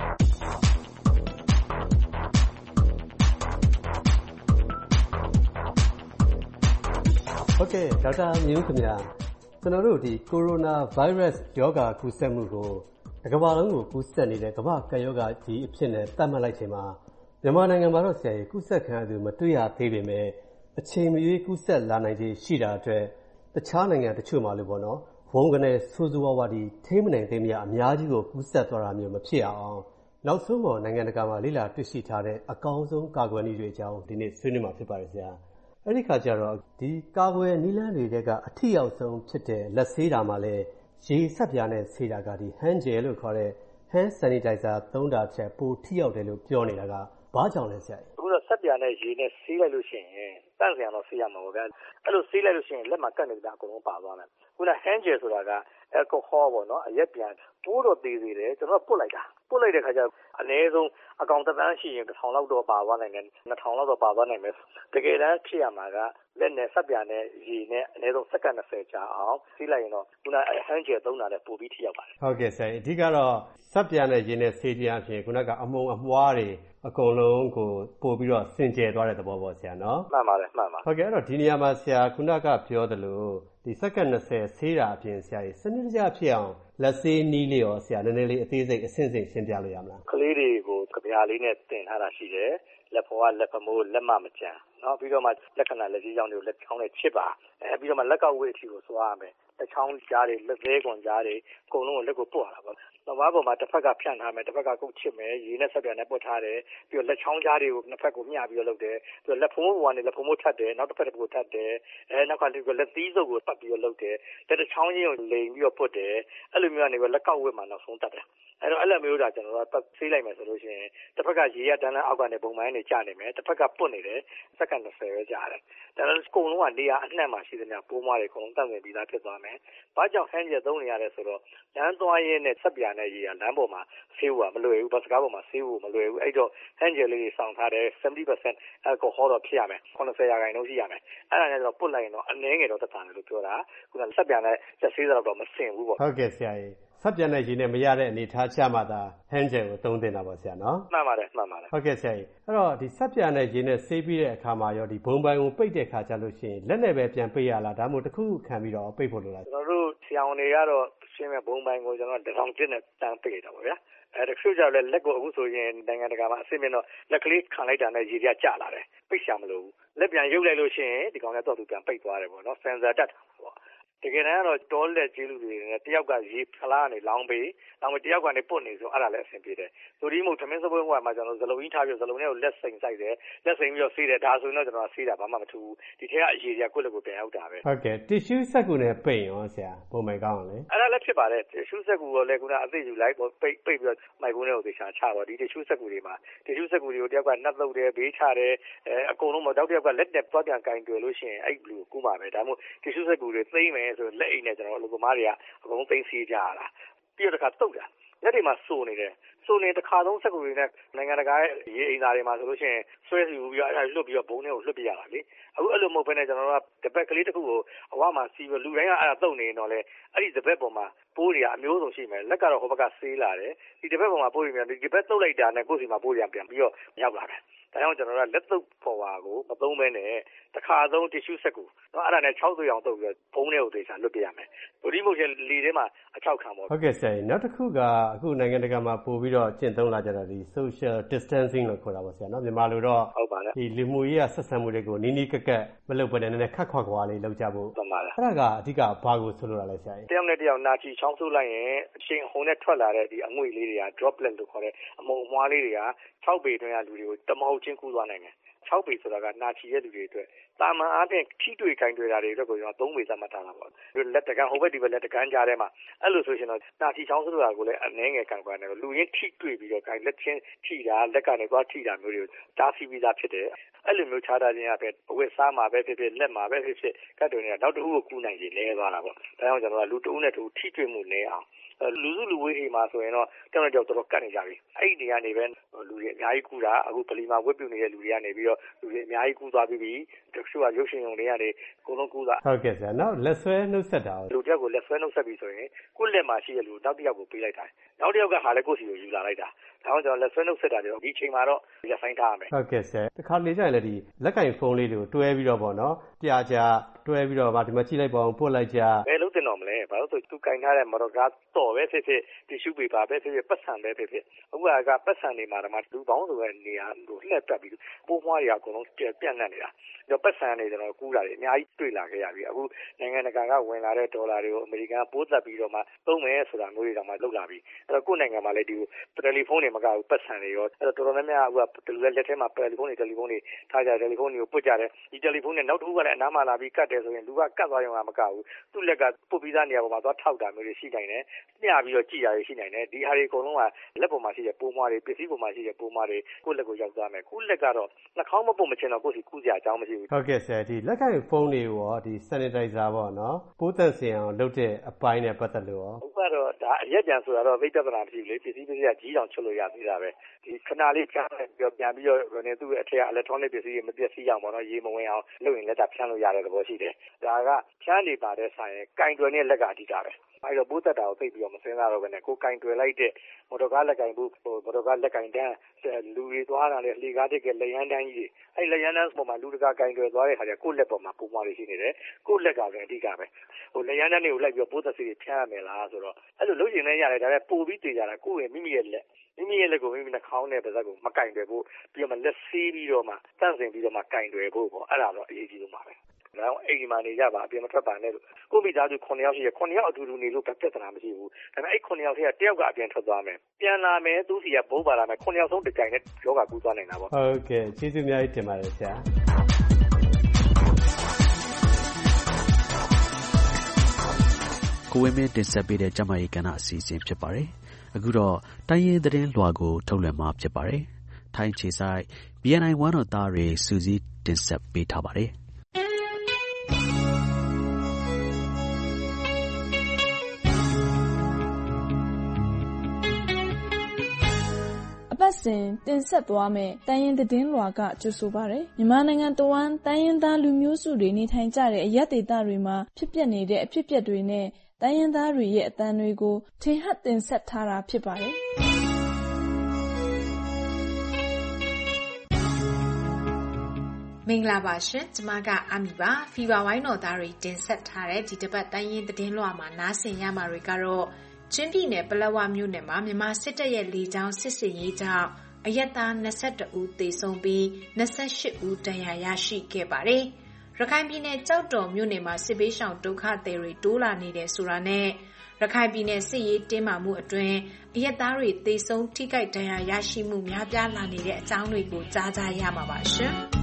ဟုတ်ကဲ့ဒေါက်တာမြင့်ဦးခင်ဗျာကျွန်တော်တို့ဒီကိုရိုနာဗိုင်းရပ်စ်ယောဂကူးစက်မှုကိုတစ်ကမ္ဘာလုံးကိုကူးစက်နေတဲ့ကမ္ဘာ့ကပ်ရောဂါကြီးအဖြစ်နဲ့သတ်မှတ်လိုက်ချိန်မှာမြန်မာနိုင်ငံမှာတော့ဆရာကြီးကူးစက်ခံရသူမတွေ့ရသေးပေမဲ့အချိန်မရွေးကူးစက်လာနိုင်ခြေရှိတာအတွက်တခြားနိုင်ငံတချို့မှာလို့ပေါ့နော်ဝုန်းကနေဆိုးဆိုးဝါးဝါးဒီထိမနိုင်သိမရအများကြီးကိုကူးစက်သွားတာမျိုးမဖြစ်အောင်နောက်ဆုံးပေါ်နိုင်ငံတကာမှာလေ့လာတွေ့ရှိထားတဲ့အကောင်းဆုံးကာကွယ်နည်းတွေအကြောင်းဒီနေ့ဆွေးနွေးမှာဖြစ်ပါတယ်ဆရာအဲ့ဒီခါကျတော့ဒီကာကွယ်နည်းလမ်းတွေကအထီရောက်ဆုံးဖြစ်တဲ့လက်ဆေးတာမှာလဲရေဆက်ပြားနဲ့ဆေးတာကဒီ hand gel လို့ခေါ်တဲ့ hand sanitizer သုံးတာချက်ပိုထိရောက်တယ်လို့ပြောနေတာကဘာကြောင့်လဲဆရာအခုတော့ဆက်ပြားနဲ့ရေနဲ့ဆေးလိုက်လို့ရှိရင်တန့်စင်အောင်ဆေးရမှာပေါ့ဗျာအဲ့လိုဆေးလိုက်လို့ရှိရင်လက်မှာကတ်နေတာအကုန်လုံးပါသွားမယ်ခုန hand gel ဆိုတာက alcohol ပေါ့နော်အရက်ပြန်ပိုးတော့သေးသေးတယ်ကျွန်တော်ပုတ်လိုက်တာပုတ်လိုက်တဲ့ခါကျအနည်းဆုံးအကောင်တစ်သန်းရှိရင်တစ်ထောင်လောက်တော့ပါသွားနိုင်တယ်နှစ်ထောင်လောက်တော့ပါသွားနိုင်မယ်တကယ်တမ်းဖြစ်ရမှာကလက်နဲ့ဆက်ပြားနဲ့ရေနဲ့အနည်းဆုံးစက္ကန့်၂၀ကြာအောင်ဆေးလိုက်ရင်တော့ခုန hand gel သုံးတာလည်းပိုပြီးထိရောက်ပါတယ်ဟုတ်ကဲ့ဆရာအဓိကတော့ဆက်ပြားနဲ့ရေနဲ့ဆေးပြားအပြင်ခုနကအမုံအမွှားတွေအကုန်လုံးကိုပို့ပြီးတော့စင်ကြယ်သွားတဲ့သဘောပေါ့ဆရာနော်မှန်ပါတယ်မှန်ပါဟုတ်ကဲ့အဲ့တော့ဒီနေရာမှာဆရာခုနကပြောသလိုဒီစက္ကန့်၂၀ဆေးတာအပြင်ဆရာကြီးစနစ်တကျဖြစ်အောင်လက်ဆေးနည်းလေးရောဆရာနည်းနည်းလေးအသေးစိတ်အဆင့်ဆင့်ရှင်းပြလို့ရမလားကလေးတွေကိုကြပြားလေးနဲ့တင်ထားတာရှိတယ်လက်ဖော်ကလက်ဖမိုးလက်မမကြံနော်ပြီးတော့မှလက္ခဏာလက်ကြီးကြောင်းတွေကိုလက်ချောင်းနဲ့ချစ်ပါအဲပြီးတော့မှလက်ကောက်ဝေးအထိကိုသွားရမယ်လက်ချောင်းကြားတွေလက်သေးကွန်ကြားတွေအကုန်လုံးကိုလက်ကိုပုတ်ရတာပေါ့နောက်ဘာပေါ်မှာတစ်ဖက်ကဖြန့်ထားမယ်တစ်ဖက်ကကုတ်ချစ်မယ်ရေနဲ့ဆက်ပြန်နဲ့ပုတ်ထားတယ်ပြီးတော့လက်ချောင်းကြားတွေကိုနှစ်ဖက်ကိုမျှပြီးတော့လုပ်တယ်ပြီးတော့လက်ဖမိုးပေါ်ကနေလက်ဖမိုးထပ်တယ်နောက်တစ်ဖက်တစ်ဖက်ထပ်တယ်အဲနောက်ကလက်သီးစုပ်ကိုပတ်ပြီးတော့လုပ်တယ်လက်တစ်ချောင်းချင်းကိုလိမ်ပြီးတော့ပုတ်တယ်အဲ့လိုမျိုးကနေလက်ကောက်ဝေးမှာနောက်ဆုံးတတ်တယ်အဲ့တော့အဲ့လိုမျိုးဒါကျွန်တော်တို့ဆေးလိုက်မယ်ဆိုလို့ရှိရင်တစ်ဖက်ကရေရတန်းတန်းအောက်ကနေပုံမှန်နေကျနေမယ်တစ်ဖက်ကပုတ်နေတယ်စက္ကန့်၂၀ပဲကြာတယ်ဒါတော့အကုန်လုံးကနေရာအနှံ့မှာရှိသမျှပိုးမွားတွေအကုန်လုံးတန့်ဝင်ပြီးသားဖြစ်သွားမယ်ဘာကြောင့် hand gel သုံးနေရလဲဆိုတော့လမ်းသွားရင်းနဲ့ဆက်ပြာနဲ့ရေကလမ်းပေါ်မှာဆေးဖို့ကမလွယ်ဘူးဘတ်စကားပေါ်မှာဆေးဖို့မလွယ်ဘူးအဲ့တော့ hand gel လေးတွေစောင့်ထားတယ်seventy percent alcohol တော့ဖြစ်ရမယ်eighty percent ရာခိုင်နှုန်းရှိရမယ်အဲ့ဒါနဲ့တော့ပုတ်လိုက်ရင်တော့အနည်းငယ်တော့သက်သာတယ်လို့ပြောတာခုနဆက်ပြာနဲ့ဆက်ဆေးတော့တော့မစင်ဘူးပေါ့ဟုတ်ကဲ့ဆရာကြီးဆပ်ပြန်တဲ့ရေနဲ့မရတဲ့အနေထားချမှသာ hand gel ကိုသုံးသင့်တာပေါ့ဆရာနော်မှန်ပါတယ်မှန်ပါတယ်ဟုတ်ကဲ့ဆရာကြီးအဲ့တော့ဒီဆပ်ပြန်တဲ့ရေနဲ့ဆေးပြီးတဲ့အခါမှာရောဒီဘုံပိုင်ကိုပိတ်တဲ့အခါကျလို့ရှိရင်လက်နဲ့ပဲပြန်ပိတ်ရလားဒါမှမဟုတ်တစ်ခုခံပြီးတော့ပိတ်ဖို့လိုလားကျွန်တော်တို့ဆရာဝန်တွေကတော့ရှင်းမဲ့ဘုံပိုင်ကိုကျွန်တော်တစ်ထောင်ကျစ်နဲ့တန်းပိတ်တာပေါ့ဗျာအဲတချို့ကြောင့်လည်းလက်ကိုအခုဆိုရင်နိုင်ငံတကာမှာအစစ်မြင့်တော့လက်ကလေးခံလိုက်တာနဲ့ရေပြကျလာတယ်ပိတ်ရှာမလို့လက်ပြန်ရုပ်လိုက်လို့ရှိရင်ဒီကောင်လည်းတော့သူပြန်ပိတ်သွားတယ်ပေါ့နော်ဆင်ဆာတက်တာပေါ့တကယ်တမ်းကတော့တောလက်ကြီးလူတွေနဲ့တယောက်ကရေဖလားကနေလောင်းပေးလောင်းပေးတယောက်ကနေပုတ်နေဆိုအဲ့ဒါလည်းအဆင်ပြေတယ်ဆိုဒီမို့သမင်းစပွဲဟိုမှာကျွန်တော်ဇလုံးကြီးထားပြီးဇလုံးထဲကိုလက်စိမ်စိုက်တယ်လက်စိမ်ပြီးတော့ဆေးတယ်ဒါဆိုရင်တော့ကျွန်တော်ဆေးတာဘာမှမထူဘူးဒီထဲကအရေတွေကကိုယ့်လက်ကိုပြန်ရောက်တာပဲဟုတ်ကဲ့တီရှူးစက်ကူနဲ့ပိတ်ရောဆရာပုံမှန်ကောင်းလေအဲ့ဒါလည်းဖြစ်ပါတယ်တီရှူးစက်ကူကိုလည်းခုနအသိယူလိုက်ပိတ်ပိတ်ပြီးတော့မိုက်ကုန်းထဲကိုသေချာချပါဒီတီရှူးစက်ကူတွေမှာတီရှူးစက်ကူတွေကိုတယောက်ကနှက်သုတ်တယ်ဘေးချတယ်အဲအကုန်လုံးမတော့တယောက်ကလက်နဲ့သွားပြန်ကင်တွယ်လို့ရှိရင်အဲ့ဘလူးကူးပါပဲဒါမှမဟုတ်တီရှူးစက်ကူတွေသိမ့်မယ်ဆိုလက်အိတ်နဲ့ကျွန်တော်အလုပ်သမားတွေကအကုန်သိမ်းစီးကြရတာပြီးတော့တစ်ခါတုတ်တာလက်တွေမှာစိုးနေတယ်စိုးနေတစ်ခါသုံးစက်ကူတွေနဲ့နိုင်ငံတကာရဲ့ရေအိမ်သားတွေမှာဆိုလို့ရှိရင်ဆွဲစီပြီးတော့အဲ့လွတ်ပြီးတော့ဘုံထဲကိုလွတ်ပြရတာလေအခုအဲ့လိုမဟုတ်ဘဲနဲ့ကျွန်တော်တို့ကတပတ်ကလေးတစ်ခုကိုအဝမှာစီးပြီးလူတိုင်းကအဲ့ဒါတုတ်နေတော့လေအဲ့ဒီတပတ်ပေါ်မှာပိုးတွေကအမျိုးစုံရှိမယ်လက်ကတော့ဟိုဘက်ကဆေးလာတယ်ဒီတပတ်ပေါ်မှာပိုးတွေပြန်ဒီတပတ်တုတ်လိုက်တာနဲ့ကိုယ်စီမှာပိုးတွေပြန်ပြီးတော့ရောက်လာတယ်ဒါကြောင့်ကျွန်တော်တို့ကလက်သုတ်ပေါ်ပါကိုမသုံးဘဲနဲ့တစ်ခါသုံးတီရှူးစက်ကူနော်အဲ့ဒါနဲ့ခြောက်သွေးအောင်တုပ်ပြီးတော့ဘုံထဲကိုသေချာလွတ်ပြရမယ်။ဒီမို့ချင်းလီထဲမှာအချောက်ခံပေါ့ဟုတ်ကဲ့ဆရာနောက်တစ်ခုကအခုနိုင်ငံတကာမှာပို့ပြီးတော့ကျင့်သုံးလာကြတာဒီ social distancing လို့ခေါ်တာပါဆရာနော်မြန်မာလိုတော့ဟုတ်ပါလားဒီလူမှုရေးဆက်ဆံမှုတွေကိုနီးနီးကပ်ကပ်မလုပ်ဘဲနဲ့နည်းနည်းခက်ခွာခွာလေးလုပ်ကြဖို့ဟုတ်ပါလားအဲ့ဒါကအဓိကဘာကိုဆိုလိုတာလဲဆရာတယောက်နဲ့တယောက်နာချီချောင်းဆိုးလိုက်ရင်အရှင်ဟုန်နဲ့ထွက်လာတဲ့ဒီအငွေ့လေးတွေက droplet လို့ခေါ်တဲ့အမုံအမွှားလေးတွေက၆ပေတွင်းကလူတွေကိုတမဟုတ်ချင်းကူးသွားနိုင်တယ်၆ပေဆိုတာကနာချီရဲ့လူတွေအတွက်တာမန်အားဖြင့်ထိတွေ့ခိုင်းတွေ့တာတွေအတွက်ကိုကျွန်တော်၃ပေသတ်မှတ်ထားတာပေါ့လက်တကန်းဟိုဘက်ဒီဘက်လက်တကန်းကြားထဲမှာအဲ့လိုဆိုရှင်တော့နာချီချောင်းဆိုတာကိုလည်းအနှဲငယ်ကန်ကွာနေလို့လူရင်းထိတွေ့ပြီးတော့ခိုင်းလက်ချင်းထိတာလက်ကနေသွားထိတာမျိုးတွေကိုတားဆီးပြီးသားဖြစ်တယ်အဲ့လိုမျိုးခြားတာချင်းအပဲအဝတ်စားမှာပဲဖြစ်ဖြစ်လက်မှာပဲဖြစ်ဖြစ်ကတ်တွေနေတာနောက်တစ်ခုကိုကူးနိုင်ရင်လဲသွားတာပေါ့ဒါကြောင့်ကျွန်တော်ကလူတဦးနဲ့တူထိတွေ့မှုနည်းအောင်လူစုလူဝေးတွေမှာဆိုရင်တော့တောင်းတောက်တော်ကတ်နေကြပြီအဲ့ဒီနေရာနေပဲလူတွေအများကြီးကူတာအခုဗလီမှာဝတ်ပြုနေတဲ့လူတွေကနေပြီးတော့လူတွေအများကြီးကူသွားပြီးပြီတချို့ကရုပ်ရှင်ရုံတွေကနေအကုန်လုံးကူတာဟုတ်ကဲ့ဆရာနောက်လက်ဆွဲနှုတ်ဆက်တာလူတယောက်ကိုလက်ဆွဲနှုတ်ဆက်ပြီးဆိုရင်ကိုယ့်လက်မှာရှိတဲ့လူနောက်တစ်ယောက်ကိုပေးလိုက်တာနောက်တစ်ယောက်ကဟာလည်းကိုယ့်စီကိုယူလာလိုက်တာဒါကြောင့်ကျွန်တော်လက်ဆွဲနှုတ်ဆက်တာတွေဒီချိန်မှာတော့လက်ဆိုင်ထားရမယ်ဟုတ်ကဲ့ဆရာတစ်ခါလေကြာရင်လည်းဒီလက်ကင်ဖုန်းလေးတွေကိုတွဲပြီးတော့ပေါ့နော်ပြကြတွဲပြီးတော့ဗာဒီမှာကြည့်လိုက်ပါအောင်ပို့လိုက်ကြဘယ်လို့တင်တော့မလဲဘာလို့ဆိုသူကင်ထားတဲ့မော်တော်ကားတော်ပဲဖြစ်ဖြစ်တီရှူပေပါပဲဖြစ်ဖြစ်ပတ်စံပဲဖြစ်ဖြစ်အခုကပတ်စံနေမှာတော့လူပေါင်းဆိုတဲ့နေရာကိုလှည့်တက်ပြီးပိုးမွှားတွေအကုန်လုံးပြန့်နှံ့နေတာတော့ပတ်စံနေကျွန်တော်ကူးတာတွေအများကြီးတွေ့လာခဲ့ရပြီအခုနိုင်ငံတကာကဝင်လာတဲ့ဒေါ်လာတွေကိုအမေရိကန်ပိုးသက်ပြီးတော့မှသုံးမယ်ဆိုတာမျိုးတွေတောင်မှလုပ်လာပြီအဲ့တော့ကိုယ့်နိုင်ငံမှာလည်းဒီတယ်လီဖုန်းတွေမကဘူးပတ်စံတွေရောအဲ့တော့တော်တော်များများအခုကလက်ထဲမှာတယ်လီဖုန်းတွေတယ်လီဖုန်းတွေထားကြတယ်လီဖုန်းတွေကိုပုတ်ကြတယ်ဒီတယ်လီဖုန်းနဲ့နောက်တစ်ခုကလည်းအနားမှာလာပြီးကတ်တယ်ဆိုရင်လူကကတ်သွားရုံကမကဘူးသူ့လက်ကပုတ်ပြီးသားနေရာပေါ်မှာသွားထောက်တာမျိုးတွေရှိနိုင်တယ်မျှပြီးတော့ကြည်ရရှိနိုင်တယ်ဒီဟာတွေအကုန်လုံးကလက်ပေါ်မှာရှိတဲ့ပိုးမွှားတွေပစ္စည်းပေါ်မှာရှိတဲ့ပိုးမွှားတွေကိုယ့်လက်ကိုရောက်သွားမယ်ကိုယ့်လက်ကတော့နှာခေါင်းမပုတ်မချင်တော့ကိုယ့်စီကူးစရာအကြောင်းမရှိဘူးဟုတ်ကဲ့ဆရာဒီလက်ကင်ဖုန်းတွေရောဒီ sanitizer ပေါ့နော်ပိုးသန့်စင်အောင်လုပ်တဲ့အပိုင်းနဲ့ပတ်သက်လို့ရောဟုတ်ကတော့ဒါအရက်ပြန်ဆိုတာတော့သိပြဿနာမရှိဘူးလေပစ္စည်းပစ္စည်းကကြီးအောင်ချုပ်လို့ရသေးတာပဲဒီခဏလေးကြားပြီးတော့ပြန်ပြီးတော့နေသူ့အထက် electronic ပစ္စည်းတွေမပျက်စီးအောင်ပေါ့နော်ရေမဝင်အောင်လုပ်ရင်လက်တာဖြန်းလို့ရတဲ့သဘောရှိတယ်ဒါကဖြန်းနေပါတဲ့ဆိုင်ရင်ကင်တွယ်နဲ့လက်ကအဓိကပဲအဲ့တော့ပိုးသက်တာကိုသိပြီးတော့မစင်းစားတော့ဘဲနဲ့ကိုကင်တွယ်လိုက်တဲ့မော်တော်ကားလက်ကင်ဘူးဟိုမော်တော်ကားလက်ကင်တန်းလူတွေသွားတာလေလှေကားတက်ကလက်ရန်တန်းကြီးတွေအဲ့လက်ရန်တန်းပေါ်မှာလူတကာကင်တွယ်သွားတဲ့ခါကျကိုယ့်လက်ပေါ်မှာပိုးမွှားတွေရှိနေတယ်ကိုယ့်လက်ကလည်းအဓိကပဲဟိုလက်ရန်တန်းတွေကိုလိုက်ပြီးတော့ပိုးသက်စီတွေဖြန်းရမယ်လားဆိုတော့အဲ့လိုလုပ်ရင်လည်းရတယ်ဒါပေမဲ့ပိုပြီးတည်ကြတာကိုယ့်ရဲ့မိမိရဲ့လက်မိမိရဲ့လက်ကိုမိမိနှာခေါင်းနဲ့ပါးစပ်ကိုမကင်တွယ်ဖို့ပြီးတော့မှလက်ဆေးပြီးတော့မှတန့်စင်ပြီးတော့မှကင်တွယ်ဖို့ပေါ့အဲ့ဒါတော့အရေးကြီးဆုံးပါပဲဒါကြောင့်အိမ်မှာနေကြပါအပြင်မထွက်ပါနဲ့လို့ကိုမိသားစုခုနှစ်ယောက်ရှိရခုနှစ်ယောက်အတူတူနေလို့ပြဿနာမရှိဘူးဒါပေမဲ့အဲ့ခုနှစ်ယောက်ထဲကတယောက်ကအပြင်ထွက်သွားမယ်ပြန်လာမယ်သူစီကဘိုးပါလာမယ်ခုနှစ်ယောက်ဆုံးတစ်ကြိမ်နဲ့ယောဂကူးသွားနိုင်တာပေါ့ဟုတ်ကဲ့ကျေးဇူးအများကြီးတင်ပါတယ်ဆရာကိုဝင်းမင်းတင်ဆက်ပေးတဲ့ကျမကြီးကဏ္ဍအစီအစဉ်ဖြစ်ပါတယ်အခုတော့တိုင်းရင်းသတင်းလွှာကိုထုတ်လွှင့်မှာဖြစ်ပါတယ်ထိုင်းခြေဆိုင် ဘီအန်အိုင် ဝန်တော်သားတွေစူးစီးတင်ဆက်ပေးထားပါတယ်အပတ်စဉ်တင်ဆက်သွားမယ့်တိုင်းရင်းသတင်းလွှာကကြိုဆိုပါရယ်မြန်မာနိုင်ငံတဝန်းတိုင်းရင်းသားလူမျိုးစုတွေနေထိုင်ကြတဲ့အရပ်ဒေသတွေမှာဖြစ်ပျက်နေတဲ့အဖြစ်အပျက်တွေနဲ့တိုင်းရင်းသားတွေရဲ့အသံတွေကိုထင်ဟပ်တင်ဆက်ထားတာဖြစ်ပါတယ်။မင်္ဂလာပါရှင်ကျမကအမီပါဖီဗာဝိုင်းတော်သားတွေတင်ဆက်ထားတဲ့ဒီတစ်ပတ်တိုင်းရင်းသတင်းလွှာမှာနားဆင်ရမှာတွေကတော့ချင်းပြည်နယ်ပလက်ဝမြို့နယ်မှာမြန်မာစစ်တပ်ရဲ့လေကြောင်းစစ်ဆင်ရေးကြောင့်အရက်သား၂၁ဦးသေဆုံးပြီး၂၈ဦးဒဏ်ရာရရှိခဲ့ပါတယ်။ရခိုင်ပြည်နယ်ကြောက်တော်မြို့နယ်မှာစစ်ဘေးရှောင်ဒုက္ခသည်တွေတိုးလာနေတဲ့ဆိုတာနဲ့ရခိုင်ပြည်နယ်စစ်ရေးတင်းမာမှုအတွင်းအရက်သားတွေသေဆုံးထိခိုက်ဒဏ်ရာရရှိမှုများပြားလာနေတဲ့အကြောင်းတွေကိုကြားကြရမှာပါရှင်။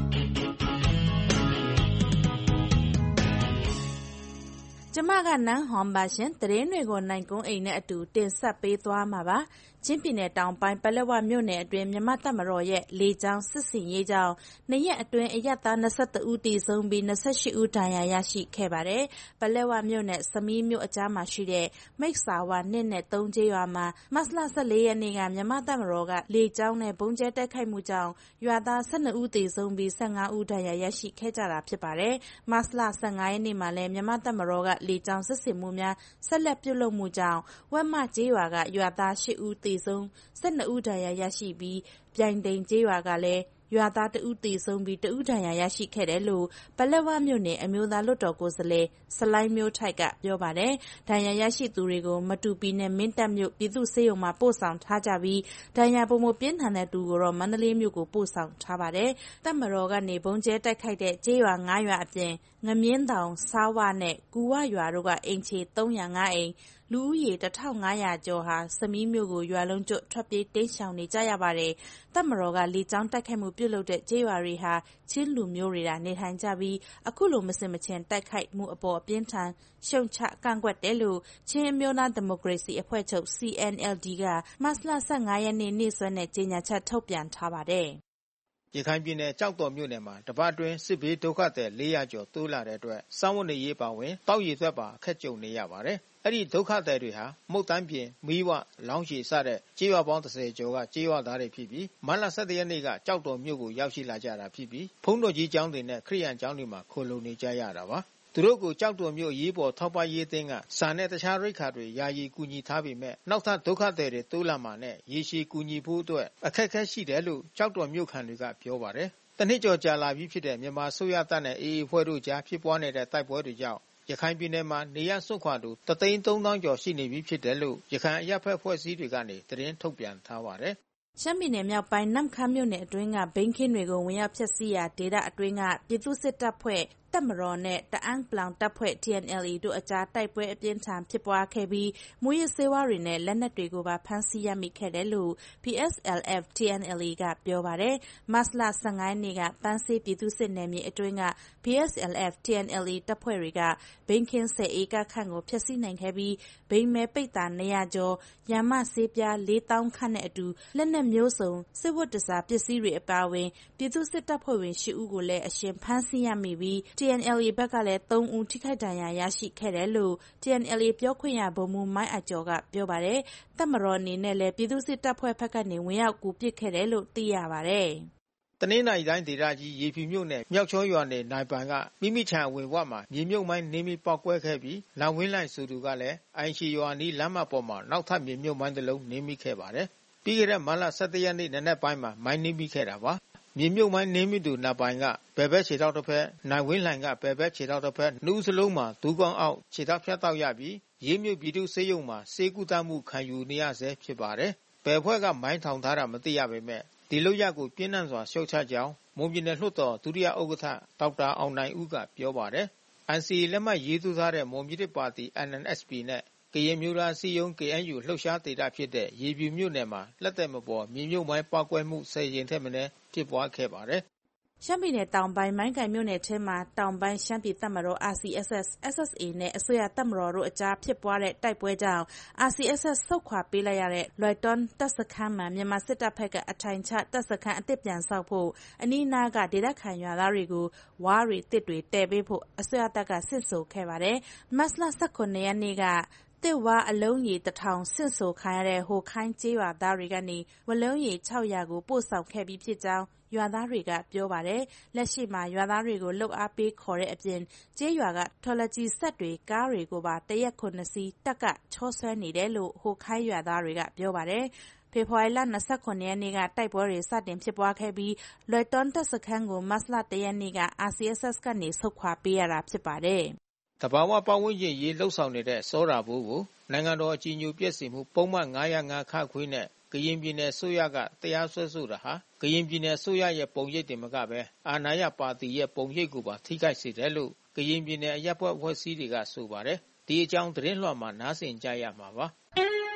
ကျမကနန်းဟွန်ပါရှင်သတင်းတွေကိုနိုင်ကုန်းအိမ်နဲ့အတူတင်ဆက်ပေးသွားမှာပါချင်းပြည်နယ်တောင်ပိုင်းပလက်ဝမြို့နယ်အတွင်းမြန်မာတပ်မတော်ရဲ့လေကြောင်းစစ်ဆင်ရေးကြောင့်နှစ်ရက်အတွင်းအရက်သား၂၁ဦးသေဆုံးပြီး၂၈ဦးဒဏ်ရာရရှိခဲ့ပါတယ်ပလက်ဝမြို့နယ်စမီးမြို့အကြားမှာရှိတဲ့မိတ်ဆာဝါနှစ်နဲ့သုံးကျေးရွာမှာမတ်လ၁၄ရက်နေ့ကမြန်မာတပ်မတော်ကလေကြောင်းနဲ့ဘုံကျဲတိုက်ခိုက်မှုကြောင့်ရွာသား၁၂ဦးသေဆုံးပြီး၁၅ဦးဒဏ်ရာရရှိခဲ့ကြတာဖြစ်ပါတယ်မတ်လ၁၅ရက်နေ့မှာလည်းမြန်မာတပ်မတော်ကလေကြောင်းစစ်ဆင်မှုများဆက်လက်ပြုလုပ်မှုကြောင့်ဝက်မကျေးရွာကရွာသား၈ဦးသေဆုံး၁၂ဦးဒဏ်ရာရရှိပြီးပြိုင်တိန်ကျေးရွာကလည်းရွာသားတဦးသေဆုံးပြီးတဦးဒဏ်ရာရရှိခဲ့တယ်လို့ပလက်ဝမြို့နယ်အမျိုးသားလွှတ်တော်ကိုယ်စားလှယ်ဆလိုင်းမျိုးထိုက်ကပြောပါတယ်။ဒဏ်ရာရရှိသူတွေကိုမတူပီနဲ့မင်းတပ်မြို့ပြည်သူ့ဆေးရုံမှာပို့ဆောင်ထားကြပြီးဒဏ်ရာပုံမပြင်းထန်တဲ့သူကိုတော့မန္တလေးမြို့ကိုပို့ဆောင်ထားပါတယ်။တပ်မတော်ကနေဘုံကျဲတိုက်ခိုက်တဲ့ကျေးရွာ၅ရွာအပြင်ငမြင်းတောင်စားဝနဲ့ကူဝရွာတို့ကအိမ်ခြေ၃၀၅အိမ်လူဦးရေတစ်ထောင်ငါးရာကျော်ဟာစမီးမြို့ကိုရွာလုံးကျွတ်ထွက်ပြေးတိမ်းရှောင်နေကြရပါတယ်။တပ်မတော်ကလေကြောင်းတိုက်ခိုက်မှုပြုလုပ်တဲ့ကျေးရွာတွေဟာချင်းလူမျိုးတွေနေထိုင်ကြပြီးအခုလိုမစင်မချင်တိုက်ခိုက်မှုအပေါ်အပြင်းထန်ရှုံချကန့်ကွက်တယ်လို့ချင်းအမျိုးသားဒီမိုကရေစီအဖွဲ့ချုပ် C N L D ကမတ်လ၁၅ရက်နေ့နေ့စွဲနဲ့ကြေညာချက်ထုတ်ပြန်ထားပါတယ်။ရခိုင်ပြည်နယ်ကြောက်တော်မြို့နယ်မှာတပတ်အတွင်းစစ်ဘေးဒုက္ခသည်၄ရာကျော်တိုးလာတဲ့အတွက်စောင်းဝတ်နေရေးပါဝင်တောက်ရည်သက်ပါအခက်ကြုံနေရပါတယ်။အဲ့ဒီဒုက္ခသည်တွေဟာမုတ်တန်းပြင်မီးဝလောင်းရှည်စတဲ့ကြေးရွာပေါင်း၁၀ကျော်ကကြေးရွာသားတွေဖြစ်ပြီးမတ်လ၁၁ရက်နေ့ကကြောက်တော်မြို့ကိုရောက်ရှိလာကြတာဖြစ်ပြီးဘုန်းတော်ကြီးကျောင်းတွေနဲ့ခရိယန်ကျောင်းတွေမှာခိုလုံနေကြရတာပါသူတို့ကိုကြောက်တော်မြို့ရေးပေါ်ထောက်ပံ့ရေးအသင်းကစာနဲ့တခြားရိက္ခာတွေယာယီကူညီထားပေမဲ့နောက်ထပ်ဒုက္ခသည်တွေတိုးလာမှနဲ့ရေရှည်ကူညီဖို့အတွက်အခက်အခဲရှိတယ်လို့ကြောက်တော်မြို့ခံတွေကပြောပါတယ်တနစ်ကျော်ကြာလာပြီးဖြစ်တဲ့မြန်မာဆိုရတပ်နဲ့အေအေဖွဲ့တို့ကြားဖြစ်ပွားနေတဲ့တိုက်ပွဲတွေကြောင့်ရခိုင်ပြည်နယ်မှာနေရစွန့်ခွာသူတသိန်းသုံးသောင်းကျော်ရှိနေပြီဖြစ်တယ်လို့ရခိုင်အရပ်ဖက်ဖွဲ့စည်းတွေကနေသတင်းထုတ်ပြန်ထားပါတယ်ရှမ်းပြည်နယ်မြောက်ပိုင်းနမ်ခမ်းမြို့နယ်အတွင်းကဘိန်းခင်းတွေကိုဝင်ရောက်ဖျက်ဆီးရာဒေသအတွင်းကပြည်သူ့စစ်တပ်ဖွဲ့တပ်မတော်နဲ့တအန်းပလောင်တပ်ဖွဲ့ T N L A တို့အကြားတိုက်ပွဲအပြင်းထန်ဖြစ်ပွားခဲ့ပြီးမူရစ်ဆေးဝါးတွေနဲ့လက်နက်တွေကိုပါဖမ်းဆီးရမိခဲ့တယ်လို့ P S L F T N L A ကပြောပါတယ်။မတ်လ၁၅ရက်နေ့ကပန်းဆေးပြည်သူ့စစ်နယ်မြေအတွင်းက P S L F T N L A တပ်ဖွဲ့တွေကဘိန်းခင်း၁၀ဧကခန့်ကိုဖျက်ဆီးနိုင်ခဲ့ပြီးဘိန်းမဲပိတ်တာ၂ရာကျော်၊ရာမဆေးပြား၄သောင်းခန့်နဲ့အတူလက်နက်မျိုးစုံစစ်ဝတ်တစားပစ္စည်းတွေအပါအဝင်ပြည်သူ့စစ်တပ်ဖွဲ့ဝင်၈ဦးကိုလည်းအရှင်ဖမ်းဆီးရမိပြီး T N L A ဘက်ကလည်း၃ဦးထိခိုက်ဒဏ်ရာရရှိခဲ့တယ်လို့ T N L A ပြောခွင့်ရဗိုလ်မှူးမိုင်းအကျော်ကပြောပါတယ်။တပ်မတော်အနေနဲ့လည်းပြည်သူ့စစ်တပ်ဖွဲ့ဘက်ကနေဝင်ရောက်ကူပစ်ခဲ့တယ်လို့သိရပါတယ်။တနင်္သာရီတိုင်းဒေသကြီးရေဖြူမြို့နယ်မြောက်ချောရွာနယ်နိုင်ပန်ကမိမိချံဝင်ဝမှာမြေမြုပ်မိုင်းနင်းပြီးပေါက်ကွဲခဲ့ပြီးလောင်ဝင်းလိုက်ဆိုသူကလည်းအိုင်ချီရွာနီးလမ်းမပေါ်မှာနောက်ထပ်မြေမြုပ်မိုင်းတစ်လုံးနင်းမိခဲ့ပါတယ်။ပြီးခဲ့တဲ့မတ်လ၁၁ရက်နေ့နံနက်ပိုင်းမှာမိုင်းနင်းမိခဲ့တာပါ။မြေမြုပ်မိုင်းနင်းမိသူနောက်ပိုင်းကဘယ်ဘက်ခြေထောက်တစ်ဖက်နိုင်ဝင်းလှိုင်ကဘယ်ဘက်ခြေထောက်တစ်ဖက်နှူးစလုံးမှာဒူးကောင်းအောက်ခြေထောက်ဖြတ်တောက်ရပြီးရေးမြုပ်ပြည်သူ့ဆေးရုံမှာစေကူတမှုခံယူနေရဆဲဖြစ်ပါတယ်။ဘယ်ဖွဲ့ကမိုင်းထောင်ထားတာမသိရပေမဲ့ဒီလိုရကိုပြင်းထန်စွာရှုတ်ချကြောင်းမွန်ပြည်နယ်လွှတ်တော်ဒုတိယဥက္ကဋ္ဌဒေါက်တာအောင်နိုင်ဦးကပြောပါတယ်။ N C A လက်မှတ်ရေးထိုးထားတဲ့မွန်ပြည်သစ်ပါတီ N N S P နဲ့ကရင်မျိုးသားစီယုံ K N U လှုပ်ရှားဒေသဖြစ်တဲ့ရေပြူမြို့နယ်မှာလက်သက်မပေါ်မြေမြုပ်မိုင်းပေါက်ကွဲမှု၁၀ကြိမ်ထက်မနည်းဖြစ်ပွားခဲ့ပါတယ်။ရှမ်းပြည်နယ်တောင်ပိုင်းမိုင်းကိုင်မြို့နယ်ထဲမှာတောင်ပိုင်းရှမ်းပြည်တပ်မတော် R C S S S S A နဲ့အစိုးရတပ်မတော်တို့အကြားဖြစ်ပွားတဲ့တိုက်ပွဲကြောင့် R C S S ဆုတ်ခွာပေးလိုက်ရတဲ့လွိုင်တွန်းတပ်စခန်းမှာမြန်မာစစ်တပ်ဘက်ကအထိုင်ချတပ်စခန်းအသစ်ပြန်ဆောက်ဖို့အနီးအနားကဒေသခံရွာသားတွေကိုဝါးတွေတစ်တွေတည်ပေးဖို့အစိုးရတပ်ကဆင့်ဆိုခဲ့ပါတယ်။မတ်လ၁၇ရက်နေ့ကတစ်ဝါအလုံးရေတစ်ထောင်ဆင့်ဆိုခံရတဲ့ဟိုခိုင်းကျေးရွာသားတွေကနေဝလုံးရေ၆ရာကိုပို့ဆောင်ခဲ့ပြီးဖြစ်ကြောင်းရွာသားတွေကပြောပါတယ်။လက်ရှိမှာရွာသားတွေကိုလှုပ်အားပေးခေါ်တဲ့အပြင်ကျေးရွာကထော်လကြီးဆက်တွေကားတွေကိုပါတရက်ခုနှစ်စီးတက်ကချောဆွဲနေတယ်လို့ဟိုခိုင်းရွာသားတွေကပြောပါတယ်။ဖေဖော်ဝါရီလ၂၇ရက်နေ့ကတိုက်ပွဲတွေစတင်ဖြစ်ပွားခဲ့ပြီးလွယ်တွန်းတပ်စခန်းကိုမတ်လ၁ရက်နေ့က အာစီအက်စ်အက်စ် ကနေဆုတ်ခွာပေးရတာဖြစ်ပါတယ်။သဘာဝပတ်ဝန်းကျင်ရေးလှုပ်ဆောင်နေတဲ့စောတာဘိုးကိုနိုင်ငံတော်အကြီးအကျယ်ပျက်စီးမှုပုံမှန်၅၀၅ခခွေးနဲ့ကရင်ပြည်နယ်ဆိုရကတရားစွဲဆိုတာဟာကရင်ပြည်နယ်ဆိုရရဲ့ပုံရိပ်တင်မကပဲအာဏာရပါတီရဲ့ပုံရိပ်ကိုပါထိခိုက်စေတယ်လို့ကရင်ပြည်နယ်အရပ်ဘက်အဖွဲ့အစည်းတွေကဆိုပါတယ်။ဒီအကြောင်းသတင်းလွှာမှာနားဆင်ကြရမှာပါ။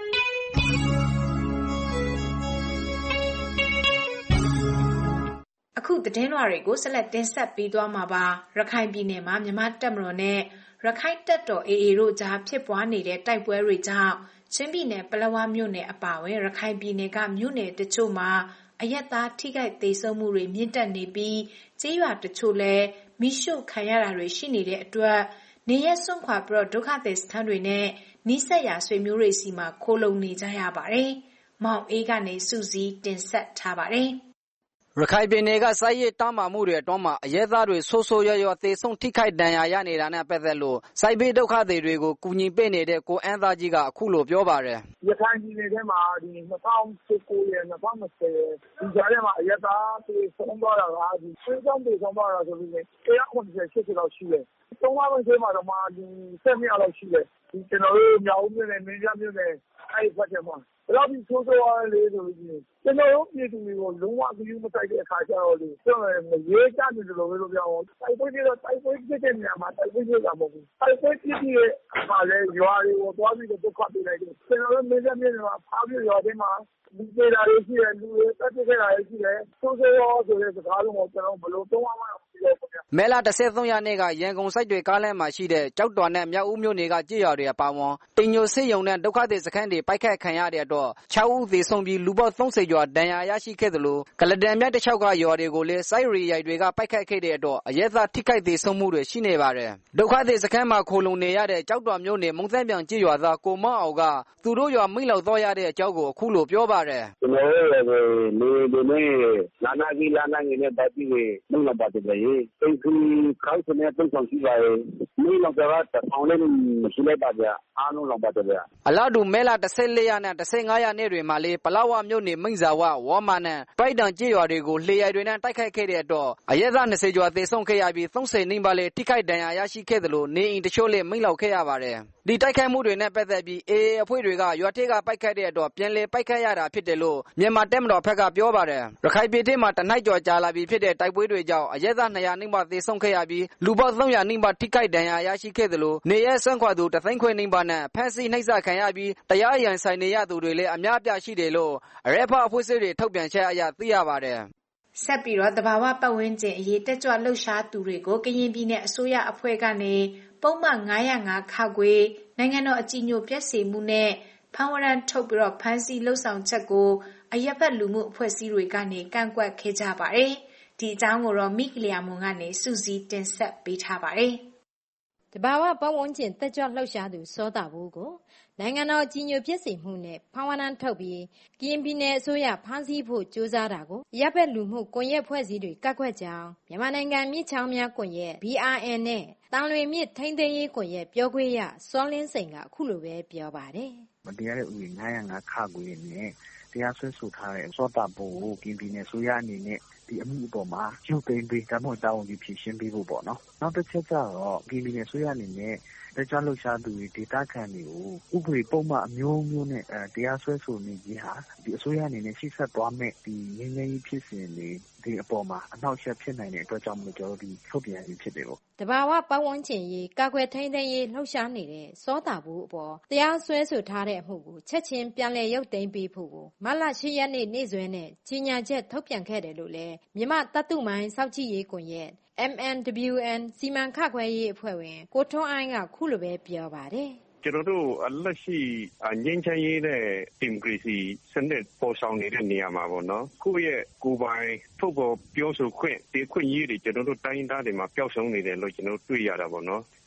အခုသတင်းလွှာတွေကိုဆက်လက်တင်ဆက်ပေးသွားမှာပါရခိုင်ပြည်နယ်မှာမြန်မာတပ်မတော်နဲ့ရခိုင်တပ်တော် အေအေ တို့ကြားဖြစ်ပွားနေတဲ့တိုက်ပွဲတွေကြောင့်ချင်းပြည်နယ်ပလက်ဝမြို့နယ်အပါအဝင်ရခိုင်ပြည်နယ်ကမြို့နယ်တချို့မှာအရက်သားထိခိုက်သေဆုံးမှုတွေမြင့်တက်နေပြီးကျေးရွာတချို့လည်းမိရှုခံရတာတွေရှိနေတဲ့အတွက်နေရက်စွန့်ခွာပြီးဒုက္ခသည်စခန်းတွေနဲ့နီးစပ်ရာဆွေမျိုးတွေစီမှာခိုလုံနေကြရပါတယ်။မောင်အေးကနေစူးစီးတင်ဆက်ထားပါတယ်။ရခိုင်ပြည်နယ်ကစစ်ရေးတောင်းပန်မှုတွေအတွင်းမှာအရဲသားတွေဆိုးဆိုးရွားရွားသေဆုံးထိခိုက်ဒဏ်ရာရနေတာနဲ့ပတ်သက်လို့စိုက်ဘေးဒုက္ခသည်တွေကိုကူညီပေးနေတဲ့ကိုအန်းသားကြီးကအခုလိုပြောပါတယ်။ရခိုင်ပြည်နယ်ထဲမှာဒီ၂၀၁၉ရဲ့၂၀၂၀ရဲ့ဒီကြားထဲမှာအရဲသားတွေဆုံးသွားတာကဒီဆွေးကြောင်းတွေဆုံးသွားတာဆိုပြီးရင်၁၇၀ ၈၀လောက်ရှိတယ်။သုံးပါးဝင်ဆွေးမှာတော့မှဒီ၁၂ယောက်လောက်ရှိတယ်။ဒီကျွန်တော်တို့မြောက်ဦးမြို့နယ်မင်းပြမြို့နယ်အဲ့ဒီဘက်ထဲမှာဘယ်လောက်ဒီဆိုးဆိုးရလဲဆိုလို့ကျွန်တော်တို့ပြည်သူတွေကိုလုံးဝပြီးမတိုက်တဲ့အခါကျတော့လေကျွန်တော်မရေးကြတယ်လို့ပဲလို့ပြောအောင်တိုက်ပွဲတွေတော့တိုက်ပွဲဖြစ်တဲ့နေရာမှာတိုက်ပွဲဖြစ်တာမဟုတ်ဘူးတိုက်ပွဲဖြစ်ပြီးတဲ့အခါလဲရွာတွေကိုသွားပြီးတော့ဒုက္ခပေးလိုက်တယ်ကျွန်တော်တို့မင်းပြမြို့နယ်မှာဖားပြရွာထဲမှာဒီဒေတာတွေရှိတယ်လူတွေတက်တက်ခဲ့တာတွေရှိတယ်ဆိုးဆိုးရောဆိုတဲ့စကားလုံးကိုကျွန်တော်ဘယ်လိုသုံးအောင်မဲလ၂၃ရက်နေ့ကရန်ကုန်စိုက်တွေကားလမ်းမှာရှိတဲ့ကြောက်တော်နဲ့မြောက်ဦးမြို့နယ်ကကြေးရွာတွေအပါအဝင်တင်ညိုဆေးရုံနဲ့ဒုက္ခသည်စခန်းတွေပိုက်ခတ်ခံရတဲ့အတွက်၆ဦးသေဆုံးပြီးလူပေါင်း၃၀ကျော်ဒဏ်ရာရရှိခဲ့သလိုကလဒန်မြတ်တစ်လျှောက်ကရွာတွေကိုလည်းစိုက်ရီရိုက်တွေကပိုက်ခတ်ခဲ့တဲ့အတွက်အရဲသားထိခိုက်သေဆုံးမှုတွေရှိနေပါတယ်။ဒုက္ခသည်စခန်းမှာခိုလုံနေရတဲ့ကြောက်တော်မြို့နယ်မုံသန်းပြောင်ကြေးရွာသားကိုမောင်အောင်ကသူတို့ရွာမိလောက်တော့ရတဲ့အကြောင်းကိုအခုလိုပြောပါတယ်။ကျွန်တော်တို့လေဒီနေ့လာနာကြီးလာနာကြီးနဲ့ပတ်ပြီးမိလောက်ပါတယ်လေ။တိတ်ခီခေါင်းစနေပုံဆောင်ရှိပါရဲ့မိလောက်တော့တဆောင်လေးမရှိလိုက်ပါဗျာအားလုံးလောက်ပါတယ်ဗျာအလားတူမဲလာ၁၄ရက်နဲ့၁၅ရက်နေ့တွေမှာလေပလောဝမြို့နယ်မိန်ဇာဝဝေါ်မာနဲ့ပိုက်တန်ကြေးရွာတွေကိုလေရိုက်တွေနဲ့တိုက်ခိုက်ခဲ့တဲ့အတွက်အရဲသား၂၀ကျော်သေဆုံးခဲ့ရပြီး၃၀နီးပါးလေထိခိုက်ဒဏ်ရာရရှိခဲ့သလိုနေအိမ်တချို့လည်းမိလောက်ခဲ့ရပါတယ်ဒီတိုက်ခိုက်မှုတွေနဲ့ပတ်သက်ပြီး အေအေ အဖွဲ့တွေကရွာထဲကပိုက်ခတ်တဲ့အတွက်ပြန်လည်ပိုက်ခတ်ရတာဖြစ်တယ်လို့မြန်မာတပ်မတော်ဘက်ကပြောပါတယ်ရခိုင်ပြည်ထဲမှာတနိုက်ကျော်ကြာလာပြီဖြစ်တဲ့တိုက်ပွဲတွေကြောင့်အရဲသား၂၀၀နီးပါးသေဆုံးခဲ့ရပြီးလူပေါင်း၃၀၀နီးပါးထိခိုက်ဒဏ်ရာရရှိခဲ့သလိုနေရဲဆွမ်းခွာသူတသိန်းခွဲနီးပါးနဲ့ဖမ်းဆီးနှိပ်စက်ခံရပြီးတရားရင်ဆိုင်နေရသူတွေလည်းအများအပြားရှိတယ်လို့အရက်ဖအဖွဲ့အစည်းတွေထုတ်ပြန်ချက်အရသိရပါတယ်ဆက်ပြီးတော့တဘာဝပတ်ဝန်းကျင်အရေးတက်ကြွလှုပ်ရှားသူတွေကိုကရင်ပြည်နယ်အစိုးရအဖွဲ့ကနေပုံမှန်၅၀၅ခခွေနိုင်ငံတော်အကြီးအကျယ်ပျက်စီးမှုနဲ့ဖမ်းဝရမ်းထုတ်ပြီးတော့ဖမ်းဆီးလှုပ်ဆောင်ချက်ကိုအရက်ဖက်လူမှုအဖွဲ့အစည်းတွေကနေကန့်ကွက်ခဲ့ကြပါတယ်ဒီအကြောင်းကိုတော့မိကလျာမွန်ကနေစူးစီးတင်ဆက်ပေးထားပါတယ်တဘာဝပတ်ဝန်းကျင်တက်ကြွလှုပ်ရှားသူစောတာဘူးကိုနိုင်ငံတော်ကြီးညိုပြည့်စုံမှုနဲ့ဖမ်းဝရမ်းထုတ်ပြီးကရင်ပြည်နယ်အစိုးရဖမ်းဆီးဖို့ကြိုးစားတာကိုရပ်ဘက်လူမှုကွန်ရက်ဖွဲ့စည်းတွေကကွက်ကြောင်းမြန်မာနိုင်ငံမြစ်ချောင်းများကွန်ရက် ဘီ အာร์ အန် နဲ့တန်လွင်မြစ်ထိန်းသိမ်းရေးကွန်ရက်ပြောခွင့်ရစောလင်းစိန်ကအခုလိုပဲပြောပါတယ်မတရားတဲ့ဥပဒေ၅၀၅ခခွေနဲ့တရားစွဲဆိုထားတဲ့စောတာဘူးကိုကရင်ပြည်နယ်အစိုးရအနေနဲ့ဒီအမှုအပေါ်မှာကျုပ်သိမ်းပေးဒါမှမဟုတ်တာဝန်ယူဖြေရှင်းပေးဖို့ပေါ့နော်နောက်တစ်ချက်ကျတော့ကရင်ပြည်နယ်အစိုးရအနေနဲ့တက်ကြွလှုပ်ရှားသူတွေဒေသခံတွေကိုဥပဒေပုံမှန်အမျိုးမျိုးနဲ့တရားစွဲဆိုနေခြင်းဟာဒီအစိုးရအနေနဲ့ရှေ့ဆက်သွားမဲ့ဒီငြိမ်းချမ်းရေးဖြစ်စဉ်တွေဒီအပေါ်မှာအနှောက်အယှက်ဖြစ်နိုင်တဲ့အတွက်ကြောင့်မလို့ကျွန်တော်တို့ဒီထုတ်ပြန်ရခြင်းဖြစ်တယ်ပေါ့တဘာဝပတ်ဝန်းကျင်ရေးကာကွယ်ထိန်းသိမ်းရေးလှုပ်ရှားနေတဲ့စောတာဘူးအပေါ်တရားစွဲဆိုထားတဲ့အမှုကိုချက်ချင်းပြန်လည်ရုပ်သိမ်းပေးဖို့ကိုမတ်လ၈ရက်နေ့နေ့စွဲနဲ့ကြီးညာချက်ထုတ်ပြန်ခဲ့တယ်လို့လည်းမြန်မာတပ်တုမိုင်းစောင့်ကြည့်ရေးကွန်ရက် အမ် အန် ဒဘလျူ အန် စီမံခန့်ခွဲရေးအဖွဲ့ဝင်ကိုထွန်းအိုင်းကခုလိုပဲပြောပါတယ်ကျွန်တော်တို့လက်ရှိငြိမ်းချမ်းရေးနဲ့ဒီမိုကရေစီစနစ်ပေါ်ဆောင်နေတဲ့နေရာမှာပေါ့နော်ကိုယ့်ရဲ့ကိုယ်ပိုင်ထုတ်ဖော်ပြောဆိုခွင့်ဒီခွင့်ရေးတွေကျွန်တော်တို့တိုင်းဒေသတွေမှာပျောက်ဆုံးနေတယ်လို့ကျွန်တော်တို့တွေ့ရတာပေါ့နော်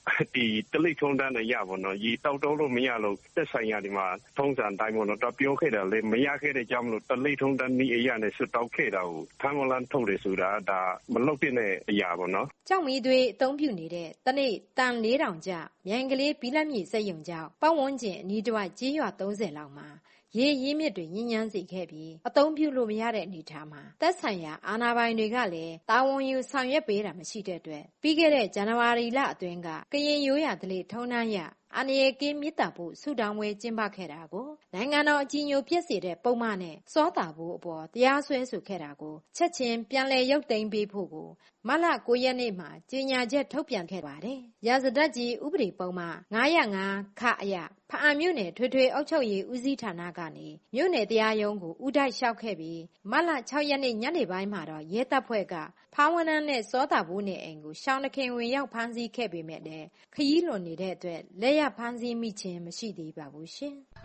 ဒီတလိထုံးတန်းနဲ့ရပါတော့ရေတောက်တုံးလို့မရလို့သက်ဆိုင်ရာဒီမှာထုံးစံတိုင်းပေါ့နော်တော့ပြောခဲ့တယ်လေမရခဲ့တဲ့ကြောင့်မလို့တလိထုံးတန်းနီးအရာနဲ့ဆွတောက်ခဲ့တာကိုဖမ်းမလန်းထုတ်တယ်ဆိုတာဒါမလုပ်တဲ့အရာပေါ့နော်ကျောက်မီးသွေးအသုံးပြုနေတဲ့တနေ့တန်လေးတောင်ကျမြိုင်ကလေးဘီလက်မြေစက်ရုံကြောင့်ပတ်ဝန်းကျင်အနီးတစ်ဝိုက်ကျေးရွာသုံးဆယ်လောက်မှာရေရင်းမြစ်တွေညှဉ်းညမ်းစေခဲ့ပြီးအသုံးပြုလို့မရတဲ့အနေအထားမှာသက်ဆိုင်ရာအာဏာပိုင်တွေကလည်းတာဝန်ယူဆောင်ရွက်ပေးတာမရှိတဲ့အတွက်ပြီးခဲ့တဲ့ဇန်နဝါရီလအတွင်းကကရင်ရိုးရာဓလေ့ထုံးတမ်းရအန္တရာယ်ကင်းမြစ်တာဖို့ဆုတောင်းပွဲကျင်းပခဲ့တာကိုနိုင်ငံတော်အကြီးအကျယ်ပြည့်စေတဲ့ပုံမှန်နဲ့စောတာဖို့အပေါ်တရားစွဲဆိုခဲ့တာကိုချက်ချင်းပြန်လည်ရုပ်သိမ်းပေးဖို့ကိုမတ်လကိုရက်နေ့မှာကြေညာချက်ထုတ်ပြန်ခဲ့ပါတယ်။ရာဇသတ်ကြီးဥပဒေပုံမှန်ငါး၀၅ခအရဖအားမြို့နယ်ထွေထွေအုပ်ချုပ်ရေးဦးစီးဌာနကနေမြို့နယ်တရားရုံးကိုဥတိုက်လျှောက်ခဲ့ပြီးမတ်လ၆ရက်နေ့ညနေပိုင်းမှာတော့ရဲတပ်ဖွဲ့ကဖားဝနန်းနဲ့စောတာဘူးနေအိမ်ကိုရှောင်းတခင်ဝင်ရောက်ဖမ်းဆီးခဲ့ပေမဲ့လည်းခရီးလွန်နေတဲ့အတွက်လက်ရဖမ်းဆီးမိခြင်းမရှိသေးပါဘူးရှင်။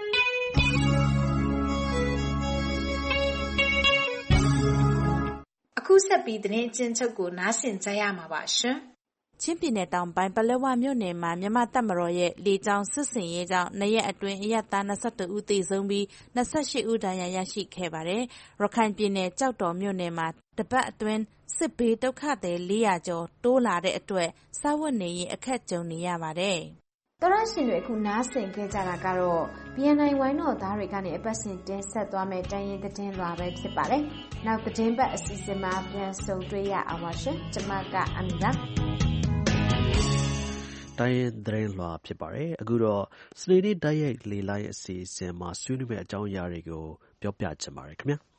အခုဆက်ပြီးသတင်းအကျဉ်းချုပ်ကိုနားဆင်ကြရမှာပါရှင်။ချင်းပြည်နယ်တောင်ပိုင်းပလက်ဝမြို့နယ်မှာမြန်မာတပ်မတော်ရဲ့လေကြောင်းစစ်ဆင်ရေးကြောင့်နှစ်ရက်အတွင်းအရပ်သား၂၁ဦးသေဆုံးပြီး၂၈ဦးဒဏ်ရာရရှိခဲ့ပါတယ်။ရခိုင်ပြည်နယ်ကျောက်တော်မြို့နယ်မှာတပတ်အတွင်းစစ်ဘေးဒုက္ခသည်လေးရာကျော်တိုးလာတဲ့အတွက်စားဝတ်နေရေးအခက်ကြုံနေရပါတယ်။တော်ရရှင်တွေအခုနားဆင်ခဲ့ကြတာကတော့ ဘီ အန် အိုင် ဝိုင်းတော်သားတွေကနေအပတ်စဉ်တင်ဆက်သွားမယ့်တိုင်းရင်းသတင်းလွှာပဲဖြစ်ပါတယ်။နောက်သတင်းပတ်အစီအစဉ်မှာပြန်ဆုံတွေ့ရအောင်ပါရှင်။ကျွန်မကအမီပါတိုင်းရင်းသတင်းလွှာဖြစ်ပါတယ်။အခုတော့စနေနေ့တိုက်ရိုက်လေလိုင်းအစီအစဉ်မှာဆွေးနွေးမယ့်အကြောင်းအရာတွေကိုပြောပြချင်ပါတယ်ခင်ဗျာ။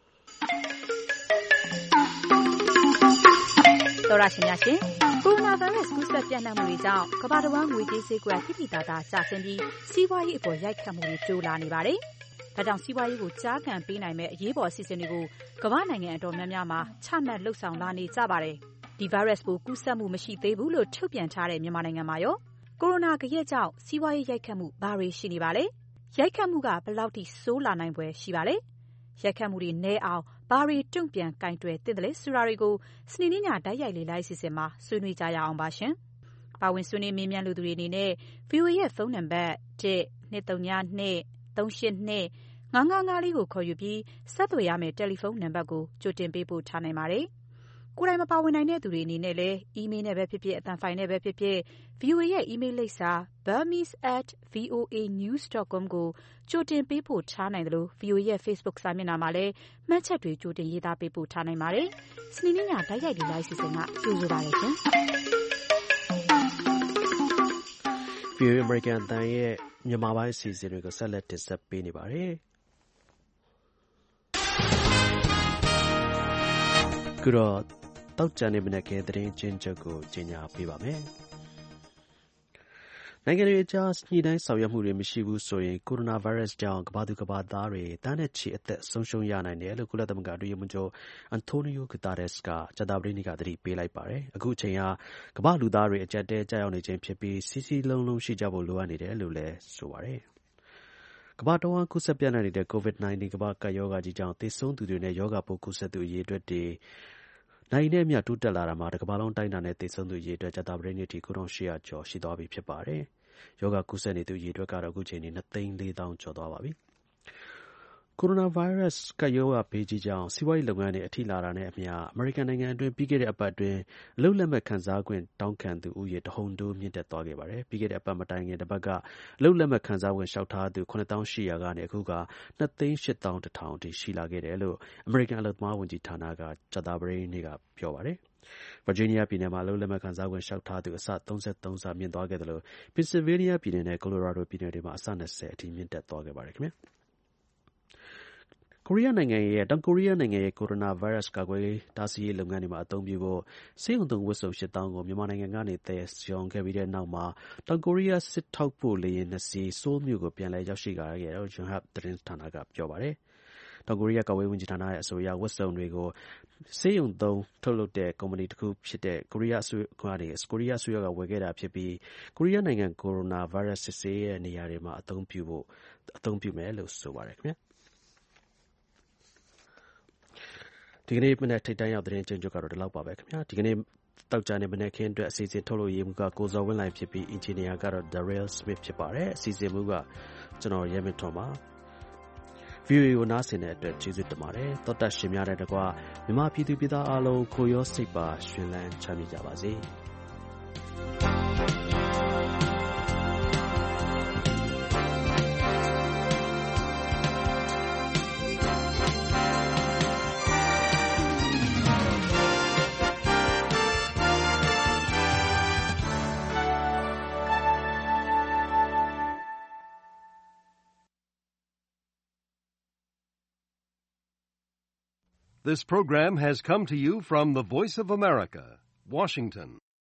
တော်ရရှင်များရှင်ကိုရိုနာဗိုင်းရပ်စ်ကူးစက်ပြန့်နှံ့မှုတွေကြောင့်ကမ္ဘာတစ်ဝန်းငွေကြေးဈေးကွက်သိသိသာသာကျဆင်းပြီးစီးပွားရေးအပေါ်ရိုက်ခတ်မှုတွေတိုးလာနေပါတယ်။ဒါကြောင့်စီးပွားရေးကိုကြားခံပေးနိုင်မဲ့အရေးပေါ်အစီအစဉ်တွေကိုကမ္ဘာနိုင်ငံအတော်များများမှာချမှတ်လှုပ်ဆောင်လာနေကြပါတယ်။ဒီဗိုင်းရပ်စ်ကိုကူးစက်မှုမရှိသေးဘူးလို့ထုတ်ပြန်ထားတဲ့မြန်မာနိုင်ငံမှာရောကိုရိုနာဂယက်ကြောင့်စီးပွားရေးရိုက်ခတ်မှုဘာတွေရှိနေပါလဲ။ရိုက်ခတ်မှုကဘယ်လောက်ထိဆိုးလာနိုင်ပွဲရှိပါလဲ။ရိုက်ခတ်မှုတွေနည်းအောင်ဘာတွေတုံ့ပြန်ကင်တွယ်သင့်တယ်လဲဆိုတာတွေကိုစနေနေ့ညတိုက်ရိုက်လေလိုက်စီစဉ်မှာဆွေးနွေးကြရအောင်ပါရှင်။ပါဝင်ဆွေးနွေးမေးမြန်းလူသူတွေအနေနဲ့ ဗီ အို အေ ရဲ့ဖုန်းနံပါတ်၁ ၂၃၂ ၃၈၂ ၅၅၅လေးကိုခေါ်ယူပြီးဆက်သွယ်ရမယ့်တယ်လီဖုန်းနံပါတ်ကိုကြိုတင်ပေးပို့ထားနိုင်ပါတယ်။ကိုယ်တိုင်မပါဝင်နိုင်တဲ့သူတွေအနေနဲ့လည်းအီးမေးလ်နဲ့ပဲဖြစ်ဖြစ်အသံဖိုင်နဲ့ပဲဖြစ်ဖြစ် ဗီ အို အေ ရဲ့အီးမေးလ်လိပ်စာ burmese at voa news dot com ကိုကြိုတင်ပေးပို့ထားနိုင်တယ်လို့ ဗီ အို အေ ရဲ့ Facebook စာမျက်နှာမှာလည်းမှတ်ချက်တွေကြိုတင်ရေးသားပေးပို့ထားနိုင်ပါတယ်။စနေနေ့ညတိုက်ရိုက်ဒီလိုက်စီစဉ်ကကြိုဆိုပါရစေရှင်။ဗီ အို အေ အမေရိကန်အသံရဲ့မြန်မာပိုင်းအစီအစဉ်တွေကိုဆက်လက်တင်ဆက်ပေးနေပါတယ်။ခုတော့တောက်ကြနေမနေ့ကသတင်းချင်းချုပ်ကိုကြေညာပေးပါမယ်။နိုင်ငံတွေအကြားညှိနှိုင်းဆောင်ရွက်မှုတွေမရှိဘူးဆိုရင်ကိုရိုနာဗိုင်းရပ်စ်ကြောင့်ကမ္ဘာသူကမ္ဘာသားတွေတန်းနဲ့ချီအသက်ဆုံးရှုံးရနိုင်တယ်လို့ကုလသမဂ္ဂအတွင်းရေးမှူးချုပ်အန်တိုနီယို ဂူတာရက်စ်ကကြာသပတေးနေ့ကသတိပေးလိုက်ပါတယ်။အခုအချိန်ဟာကမ္ဘာလူသားတွေအကျပ်တဲကျရောက်နေခြင်းဖြစ်ပြီးစီစီလုံးလုံးရှိကြဖို့လိုအပ်နေတယ်လို့လည်းဆိုပါတယ်။ကမ္ဘာတဝန်းကူးစက်ပြန့်နှံ့နေတဲ့ ကိုဗစ်၁၉ ကမ္ဘာ့ကပ်ရောဂါကြီးကြောင့်သေဆုံးသူတွေနဲ့ရောဂါပိုးကူးစက်သူအရေအတွက်တွေနိုင်နဲ့မြတိုးတက်လာတာမှာတစ်ကမ္ဘာလုံးတိုင်းတာနဲ့သေဆုံးသူအရေအတွက်ကြာသပတေးနေ့ထိကိုးထောင်ရှစ်ရာကျော်ရှိသွားပြီဖြစ်ပါတယ်။ရောဂါကူးစက်နေသူအရေအတွက်ကတော့အခုချိန်ထိနှစ်သိန်းလေးသောင်းကျော်သွားပါပြီ။ကိုရိုနာဗိုင်းရပ်စ်ကပ်ရောဂါဘေးကြီးကြောင့်စီးပွားရေးလုပ်ငန်းတွေအထိလာတာနဲ့အမျှအမေရိကန်နိုင်ငံအတွင်းပြီးခဲ့တဲ့အပတ်အတွင်းအလုပ်လက်မဲ့ခံစားခွင့်တောင်းခံသူဦးရေတဟုန်ထိုးမြင့်တက်သွားခဲ့ပါတယ်။ပြီးခဲ့တဲ့အပတ်မတိုင်ခင်တစ်ပတ်ကအလုပ်လက်မဲ့ခံစားခွင့်လျှောက်ထားသူခုနှစ်သောင်းရှစ်ရာကနေအခုကနှစ်သိန်းရှစ်သောင်းတစ်ထောင်အထိရှိလာခဲ့တယ်လို့အမေရိကန်အလုပ်သမားဝန်ကြီးဌာနကကြာသပတေးနေ့ကပြောပါတယ်။ဗာဂျီးနီးယားပြည်နယ်မှာအလုပ်လက်မဲ့ခံစားခွင့်လျှောက်ထားသူအဆသုံးဆဆမြင့်သွားခဲ့သလိုပင်ဆယ်ဗေးနီးယားပြည်နယ်နဲ့ကိုလိုရာဒိုပြည်နယ်တွေမှာအဆ၂၀အထိမြင့်တက်သွားခဲ့ပါတယ်ခင်ဗျာ။ကိုရီးယားနိုင်ငံရဲ့တောင်ကိုရီးယားနိုင်ငံရဲ့ကိုရိုနာဗိုင်းရပ်စ်ကာကွယ်တားဆီးရေးလုပ်ငန်းတွေမှာအသုံးပြုဖို့ဆေးရုံသုံးဝတ်စုံရှစ်သောင်းကိုမြန်မာနိုင်ငံကနေသယ်ဆောင်ခဲ့ပြီးတဲ့နောက်မှာတောင်ကိုရီးယားစစ်ထောက်ပို့လေယာဉ်နှစ်စီးဆိုးလ်မြို့ကိုပြန်လည်ရောက်ရှိလာခဲ့တယ်လို့ Yonhap သတင်းဌာနကပြောပါတယ်။တောင်ကိုရီးယားကာကွယ်ရေးဝန်ကြီးဌာနရဲ့အဆိုအရဝတ်စုံတွေကိုဆေးရုံသုံးထုတ်လုပ်တဲ့ကုမ္ပဏီတစ်ခုဖြစ်တဲ့ကိုရီးယားအစိုးရကနေကိုရီးယားအစိုးရကဝယ်ခဲ့တာဖြစ်ပြီးကိုရီးယားနိုင်ငံကိုရိုနာဗိုင်းရပ်စ်စစ်ဆေးတဲ့နေရာတွေမှာအသုံးပြုဖို့အသုံးပြုမယ်လို့ဆိုပါတယ်ခင်ဗျာ။ဒီကနေ့မနေ့ထိပ်တန်းရောက်သတင်းချင်းချုပ်ကတော့ဒီလောက်ပါပဲခင်ဗျာဒီကနေ့တောက်ကြနေမနေ့ခင်းအတွက်အစီအစဉ်ထုတ်လို့ရေးမှုကကိုဇော်ဝင်းလိုင်ဖြစ်ပြီးအင်ဂျင်နီယာကတော့ Daryl Smith ဖြစ်ပါတယ်အစီအစဉ်မှုကကျွန်တော်ရဲမင်းထွန်းပါ ဗီအိုအေ ကိုနားဆင်တဲ့အတွက်ကျေးဇူးတင်ပါတယ်သောတာရှင်များတဲ့တကွာမြန်မာပြည်သူပြည်သားအားလုံးကိုရောစိတ်ပါရှင်လန်းချမ်းမြေ့ကြပါစေ This program has come to you from the Voice of America, Washington.